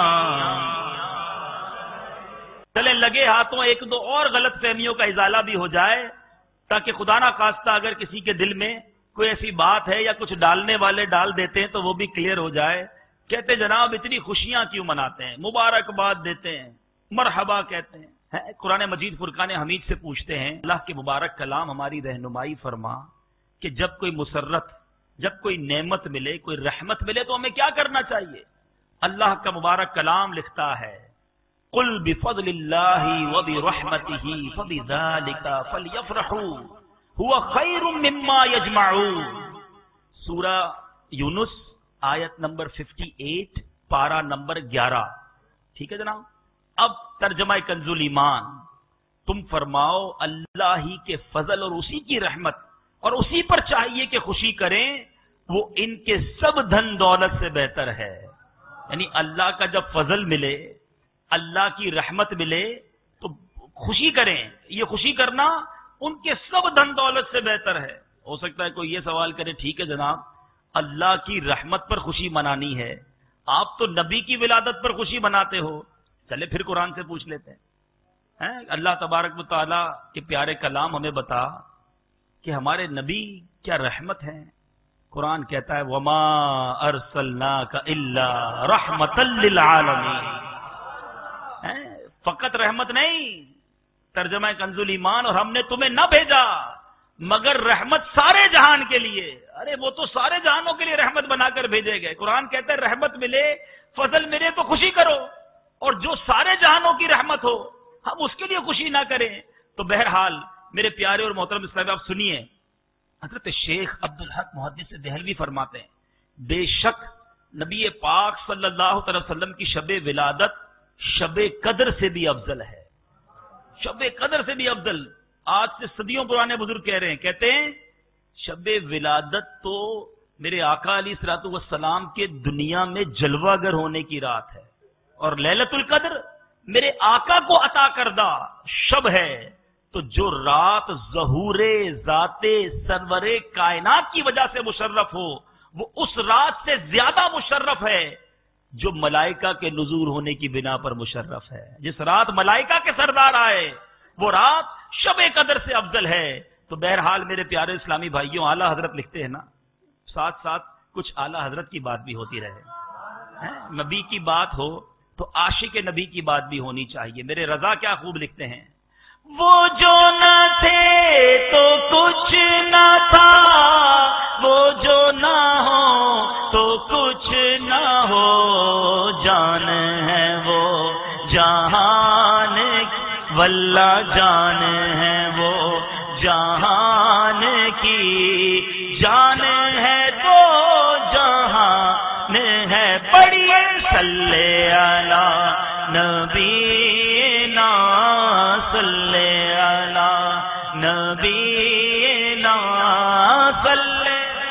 چلے لگے ہاتھوں ایک دو اور غلط فہمیوں کا ازالہ بھی ہو جائے، تاکہ خدا نہ خواستہ اگر کسی کے دل میں کوئی ایسی بات ہے یا کچھ ڈالنے والے ڈال دیتے ہیں تو وہ بھی کلیئر ہو جائے. کہتے جناب اتنی خوشیاں کیوں مناتے ہیں، مبارکباد دیتے ہیں، مرحبا کہتے ہیں. قرآن مجید فرقان حمید سے پوچھتے ہیں اللہ کے مبارک کلام ہماری رہنمائی فرما کہ جب کوئی مسرت، جب کوئی نعمت ملے، کوئی رحمت ملے تو ہمیں کیا کرنا چاہیے؟ اللہ کا مبارک کلام لکھتا ہے قل بفضل اللہ وبرحمتہ فبذلک فلیفرحوا هو خیر مما یجمعون. سورہ یونس آیت نمبر اٹھاون، پارہ نمبر گیارہ. ٹھیک ہے جناب. اب ترجمہ کنز ایمان، تم فرماؤ اللہ ہی کے فضل اور اسی کی رحمت اور اسی پر چاہیے کہ خوشی کریں، وہ ان کے سب دھن دولت سے بہتر ہے. یعنی اللہ کا جب فضل ملے، اللہ کی رحمت ملے تو خوشی کریں. یہ خوشی کرنا ان کے سب دھن دولت سے بہتر ہے. ہو سکتا ہے کوئی یہ سوال کرے ٹھیک ہے جناب اللہ کی رحمت پر خوشی منانی ہے، آپ تو نبی کی ولادت پر خوشی مناتے ہو. چلے پھر قرآن سے پوچھ لیتے ہیں. اللہ تبارک و تعالیٰ کے پیارے کلام ہمیں بتا کہ ہمارے نبی کیا رحمت ہیں. قرآن کہتا ہے وما ارسلناک الا رحمتا للعالمین. فقط رحمت نہیں، ترجمہ کنز ایمان، اور ہم نے تمہیں نہ بھیجا مگر رحمت سارے جہان کے لیے. ارے وہ تو سارے جہانوں کے لیے رحمت بنا کر بھیجے گئے. قرآن کہتا ہے رحمت ملے، فضل ملے تو خوشی کرو، اور جو سارے جہانوں کی رحمت ہو ہم اس کے لیے خوشی نہ کریں. تو بہرحال میرے پیارے اور محترم اسلامی آپ سنیے، حضرت شیخ عبدالحق محدث دہلوی فرماتے ہیں بے شک نبی پاک صلی اللہ علیہ وسلم کی شب ولادت شب قدر سے بھی افضل ہے. شب قدر سے بھی افضل. آج سے صدیوں پرانے بزرگ کہہ رہے ہیں، کہتے ہیں شب ولادت تو میرے آقا علیہ الصلوۃ والسلام کے دنیا میں جلوہ گر ہونے کی رات ہے، اور لیلۃ القدر میرے آقا کو عطا کردہ شب ہے. تو تو جو رات ظہور ذات سرور کائنات کی وجہ سے مشرف ہو وہ اس رات سے زیادہ مشرف ہے جو ملائکہ کے نزول ہونے کی بنا پر مشرف ہے. جس رات ملائکہ کے سردار آئے وہ رات شب قدر سے افضل ہے. تو بہرحال میرے پیارے اسلامی بھائیوں، اعلیٰ حضرت لکھتے ہیں نا، ساتھ ساتھ کچھ اعلیٰ حضرت کی بات بھی ہوتی رہے. نبی کی بات ہو تو عاشق نبی کی بات بھی ہونی چاہیے. میرے رضا کیا خوب لکھتے ہیں، وہ جو نہ تھے تو کچھ نہ تھا، وہ جو نہ ہو تو کچھ نہ ہو، جان ہے وہ جہان واللہ جان ہے وہ جہان کی، جان ہے تو جہان ہے. بڑی صلی علی نبینا صلی علی نبینا صلی.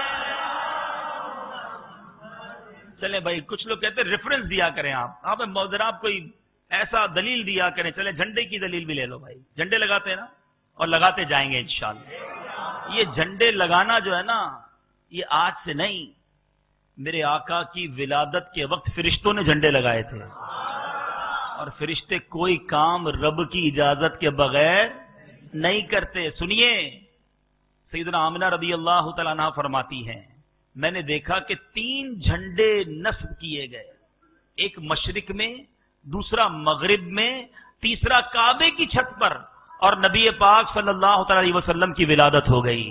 چلے بھائی، کچھ لوگ کہتے ہیں ریفرنس دیا کریں آپ آپ موضراب کوئی ایسا دلیل دیا کریں. چلے جھنڈے کی دلیل بھی لے لو بھائی، جھنڈے لگاتے ہیں نا اور لگاتے جائیں گے انشاءاللہ. یہ جھنڈے لگانا جو ہے نا یہ آج سے نہیں، میرے آقا کی ولادت کے وقت فرشتوں نے جھنڈے لگائے تھے، اور فرشتے کوئی کام رب کی اجازت کے بغیر نہیں کرتے. سنیے، سیدنا آمنہ رضی اللہ تعالیٰ عنہا فرماتی ہیں میں نے دیکھا کہ تین جھنڈے نصب کیے گئے، ایک مشرق میں، دوسرا مغرب میں، تیسرا کعبے کی چھت پر، اور نبی پاک صلی اللہ تعالی علیہ وسلم کی ولادت ہو گئی.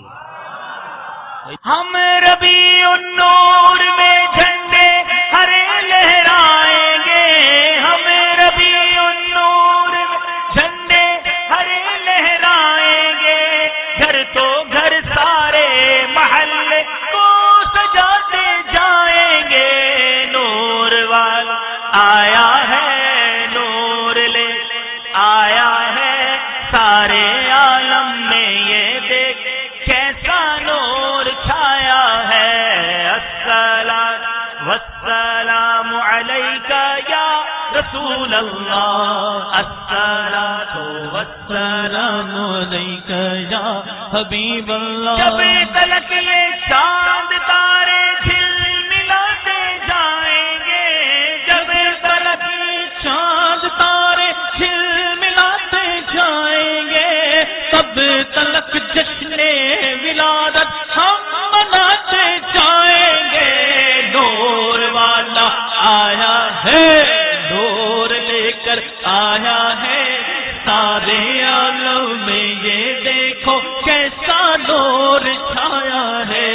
ہم ربیع النور میں جھنڈے ہرے لہرائیں گے، ہم ربیع النور میں جھنڈے ہرے لہرائیں گے، گھر تو گھر سارے محلے کو سجاتے جائیں گے. نور والا آیا ہے، نور لے آیا ہے، سارے عالم میں یہ دیکھ کیسا نور چھایا ہے. الصلاۃ والسلام علیک یا رسول اللہ، الصلاۃ والسلام علیک یا حبیب اللہ. جب تلک یہ چاند تارے جھل ملاتے جائیں گے، جب تلک چاند تارے جھل ملاتے جائیں گے، تب تلک جشن ولادت ہم مناتے جائیں گے. نور والا آیا ہے، نور لے کر آیا ہے، سارے عالم میں یہ دیکھو کیسا نور چھایا ہے.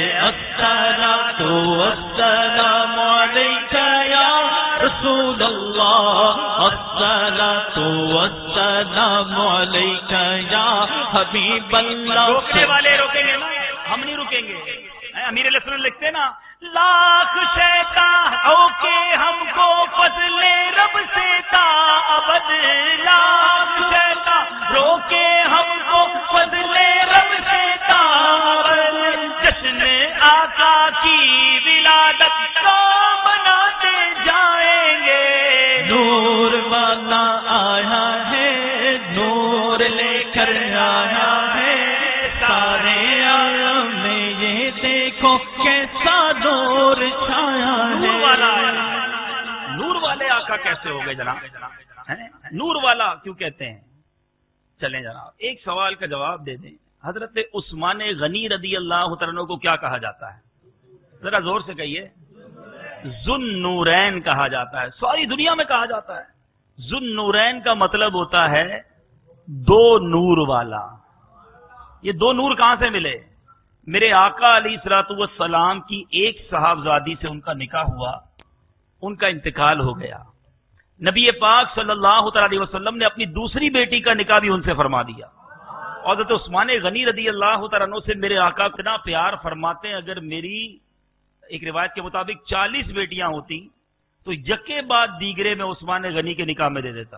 الصلاۃ والسلام علیک یا رسول اللہ، الصلاۃ والسلام علیک یا حبیب اللہ. روکنے والے روکیں گے، ہم نہیں رکیں گے. امیر علیہ السلام لکھتے نا، لاکھ شیطان ہو کے ہم کو فضل رب سے تا ابد، لاکھ شیطان روکے ہم کو فضل رب سے تا ابد، جشن آقا کی ولادت کو مناتے جائیں گے. نور والا آیا ہے، نور لے کر آیا ہے، سارے عالم میں یہ دیکھو کیسا نور چھایا ہے. نور والا آیا، نور والے آقا کیسے ہو گئے جناب؟ نور والا کیوں کہتے ہیں؟ چلیں جناب ایک سوال کا جواب دے دیں. حضرت عثمان غنی رضی اللہ عنہ کو کیا کہا جاتا ہے؟ ذرا زور سے کہیے. ذو النورین کہا جاتا ہے، ساری دنیا میں کہا جاتا ہے. ذو النورین کا مطلب ہوتا ہے دو نور والا. یہ دو نور کہاں سے ملے؟ میرے آقا علیہ الصلوۃ والسلام کی ایک صاحبزادی سے ان کا نکاح ہوا، ان کا انتقال ہو گیا. نبی پاک صلی اللہ تعالی علیہ وسلم نے اپنی دوسری بیٹی کا نکاح بھی ان سے فرما دیا. حضرت عثمان غنی رضی اللہ تعالیٰ عنہ سے میرے آقا اتنا پیار فرماتے ہیں، اگر میری ایک روایت کے مطابق چالیس بیٹیاں ہوتی تو یکے بعد دیگرے میں عثمان غنی کے نکاح میں دے دیتا.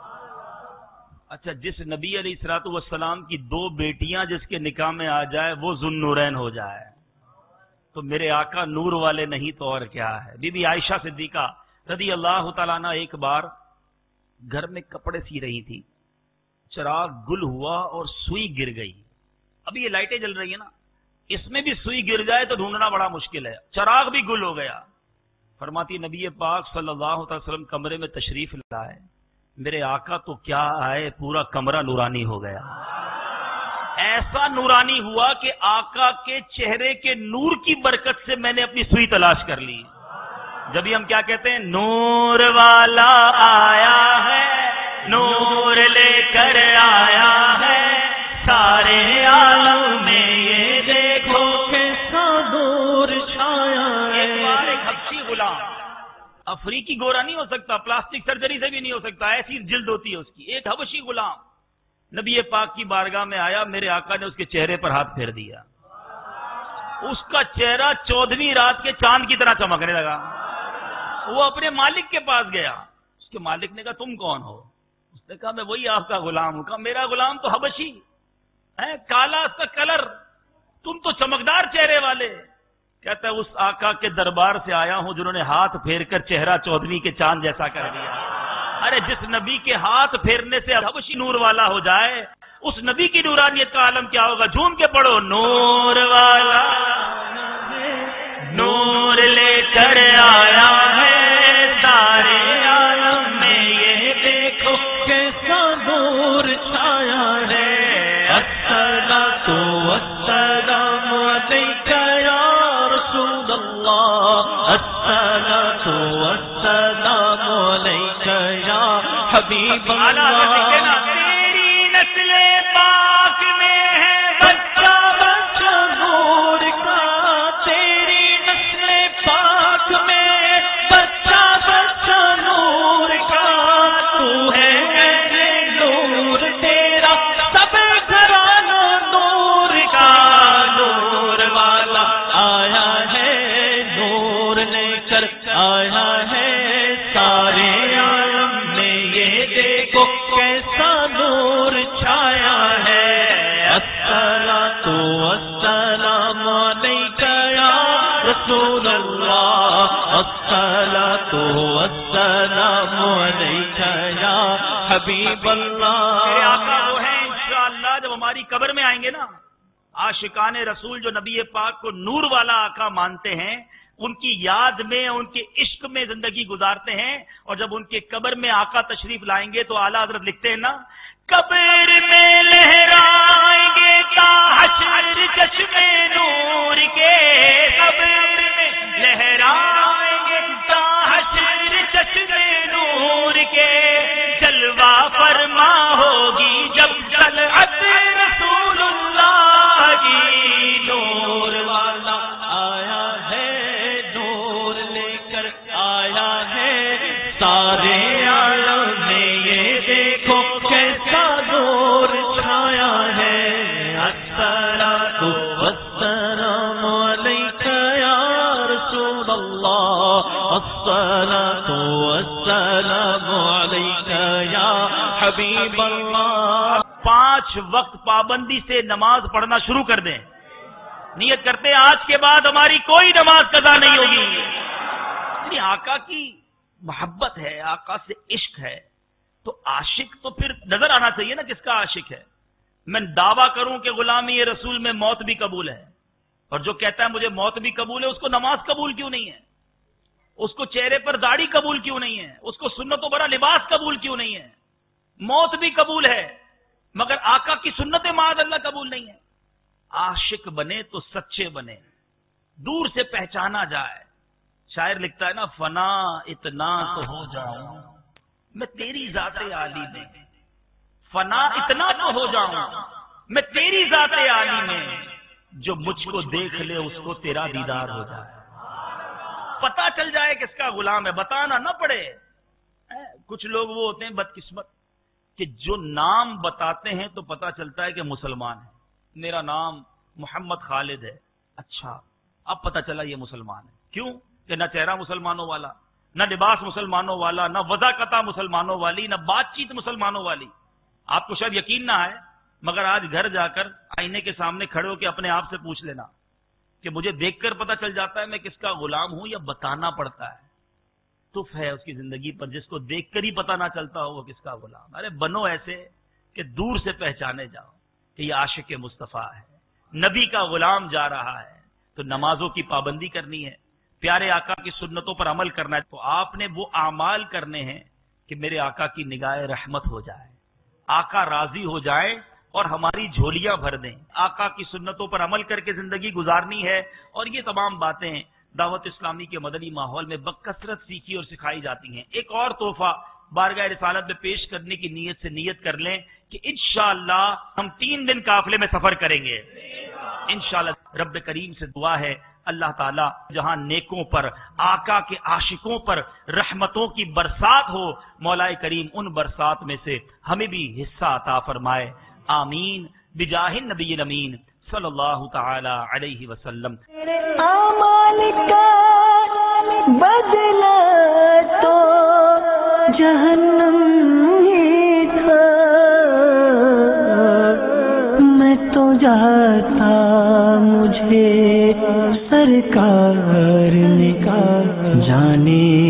اچھا، جس نبی علیہ الصلوۃ والسلام کی دو بیٹیاں جس کے نکاح میں آ جائے وہ ذو النورین ہو جائے تو میرے آقا نور والے نہیں تو اور کیا ہے. بی بی عائشہ صدیقہ رضی اللہ تعالیٰ عنہ ایک بار گھر میں کپڑے سی رہی تھی، چراغ گل ہوا اور سوئی گر گئی. ابھی یہ لائٹیں جل رہی ہیں نا، اس میں بھی سوئی گر جائے تو ڈھونڈنا بڑا مشکل ہے. چراغ بھی گل ہو گیا. فرماتی نبی پاک صلی اللہ علیہ وسلم کمرے میں تشریف لائے، میرے آقا تو کیا آئے، پورا کمرہ نورانی ہو گیا. ایسا نورانی ہوا کہ آقا کے چہرے کے نور کی برکت سے میں نے اپنی سوئی تلاش کر لی. جبھی ہم کیا کہتے ہیں، نور والا آیا ہے، نور لے کر آیا ہے، سارے عالم میں یہ دیکھو کیسا نور چھایا ہے. ایک حبشی غلام، افریقی گورا نہیں ہو سکتا، پلاسٹک سرجری سے بھی نہیں ہو سکتا، ایسی جلد ہوتی ہے اس کی. ایک حبشی غلام نبی پاک کی بارگاہ میں آیا، میرے آقا نے اس کے چہرے پر ہاتھ پھیر دیا. اس کا چہرہ چودہویں رات کے چاند کی طرح چمکنے لگا. وہ اپنے مالک کے پاس گیا. اس کے مالک نے کہا تم کون ہو؟ اس نے کہا میں وہی آپ کا غلام ہوں. کہا میرا غلام تو حبشی ہے، کالا اس کا کلر، تم تو چمکدار چہرے والے. کہتا ہے اس آقا کے دربار سے آیا ہوں جنہوں نے ہاتھ پھیر کر چہرہ چودھویں کے چاند جیسا کر دیا. ارے جس نبی کے ہاتھ پھیرنے سے حبشی نور والا ہو جائے، اس نبی کی نورانیت کا عالم کیا ہوگا. جھوم کے پڑھو، نور والا نور لے کر آیا ہے، سارے عالم میں یہ دیکھو کیسا نور چھایا ہے. الصلاۃ والسلام علیک یا رسول اللہ، الصلاۃ والسلام علیک یا حبیب اللہ. تیری نسل پاک میں ہے بچہ بچہ نور کا، تیری نسل پاک میں بچہ بچہ نور کا، تو ہے نور تیرا سب گھرانہ نور کا. نور والا آیا ہے، نور لے کر آیا ہے، سارے عالم میں یہ دیکھو کیسا نور چھایا ہے. الصلاۃ والسلام علیک یا رسول اللہ، الصلاۃ والسلام علیک یا حبیب اللہ. میرے آقا وہ ہیں انشاءاللہ جب ہماری قبر میں آئیں گے نا، عاشقان رسول جو نبی پاک کو نور والا آقا مانتے ہیں، ان کی یاد میں، ان کے عشق میں زندگی گزارتے ہیں. اور جب ان کے قبر میں آقا تشریف لائیں گے تو اعلیٰ حضرت لکھتے ہیں نا، قبر میں لہرائیں گے تا حشر چشمے نور کے، قبر میں لہرائیں گے تا حشر چشمے نور کے، جلوہ فرما ہوگی جب طلعت رسول اللہ کی. نور والا آیا ہے، نور لے کر آیا ہے، سارے عالم میں یہ دیکھو کیسا نور چھایا ہے. الصلاۃ والسلام علیک یا رسول اللہ، الصلاۃ والسلام علیک یا حبیب اللہ. پانچ وقت پابندی سے نماز پڑھنا شروع کر دیں. نیت کرتے ہیں آج کے بعد ہماری کوئی نماز قضا نہیں ہوگی. آقا کی محبت ہے، آقا سے عشق ہے، تو عاشق تو پھر نظر آنا چاہیے نا کس کا عاشق ہے. میں دعویٰ کروں کہ غلامی رسول میں موت بھی قبول ہے، اور جو کہتا ہے مجھے موت بھی قبول ہے، اس کو نماز قبول کیوں نہیں ہے؟ اس کو چہرے پر داڑھی قبول کیوں نہیں ہے؟ اس کو سنت و برا لباس قبول کیوں نہیں ہے؟ موت بھی قبول ہے مگر آقا کی سنت معاذ اللہ قبول نہیں ہے. عاشق بنے تو سچے بنے، دور سے پہچانا جائے. شاعر لکھتا ہے نا، فنا اتنا تو ہو جاؤں میں تیری ذات عالی میں، فنا اتنا تو ہو جاؤں میں تیری ذات عالی میں، جو مجھ کو دیکھ لے اس کو تیرا دیدار ہو جائے. پتا چل جائے کس کا غلام ہے، بتانا نہ پڑے. کچھ لوگ وہ ہوتے ہیں بدقسمت کہ جو نام بتاتے ہیں تو پتا چلتا ہے کہ مسلمان ہے. میرا نام محمد خالد ہے، اچھا اب پتا چلا یہ مسلمان ہے. کیوں کہ نہ چہرہ مسلمانوں والا، نہ لباس مسلمانوں والا، نہ وضاقتہ مسلمانوں والی، نہ بات چیت مسلمانوں والی. آپ کو شاید یقین نہ آئے مگر آج گھر جا کر آئینے کے سامنے کھڑے ہو کے اپنے آپ سے پوچھ لینا کہ مجھے دیکھ کر پتا چل جاتا ہے میں کس کا غلام ہوں یا بتانا پڑتا ہے. تف ہے اس کی زندگی پر جس کو دیکھ کر ہی پتا نہ چلتا ہو وہ کس کا غلام. ارے بنو ایسے کہ دور سے پہچانے جاؤ کہ یہ عاشق مصطفیٰ ہے، نبی کا غلام جا رہا ہے، تو نمازوں کی پابندی کرنی ہے، پیارے آقا کی سنتوں پر عمل کرنا ہے، تو آپ نے وہ اعمال کرنے ہیں کہ میرے آقا کی نگاہ رحمت ہو جائے، آقا راضی ہو جائے اور ہماری جھولیاں بھر دیں۔ آقا کی سنتوں پر عمل کر کے زندگی گزارنی ہے، اور یہ تمام باتیں دعوت اسلامی کے مدنی ماحول میں بکثرت سیکھی اور سکھائی جاتی ہیں۔ ایک اور تحفہ بارگاہ رسالت میں پیش کرنے کی نیت سے نیت کر لیں کہ انشاءاللہ ہم تین دن قافلے میں سفر کریں گے انشاءاللہ۔ رب کریم سے دعا ہے اللہ تعالیٰ جہاں نیکوں پر، آقا کے عاشقوں پر رحمتوں کی برسات ہو، مولا کریم ان برسات میں سے ہمیں بھی حصہ عطا فرمائے، آمین بجاہ النبی الامین صلی اللہ تعالی علیہ وسلم۔ اعمال کا بدلہ تو جہنم ہی تھا، میں تو جاتا مجھے سرکار نے کہا جانے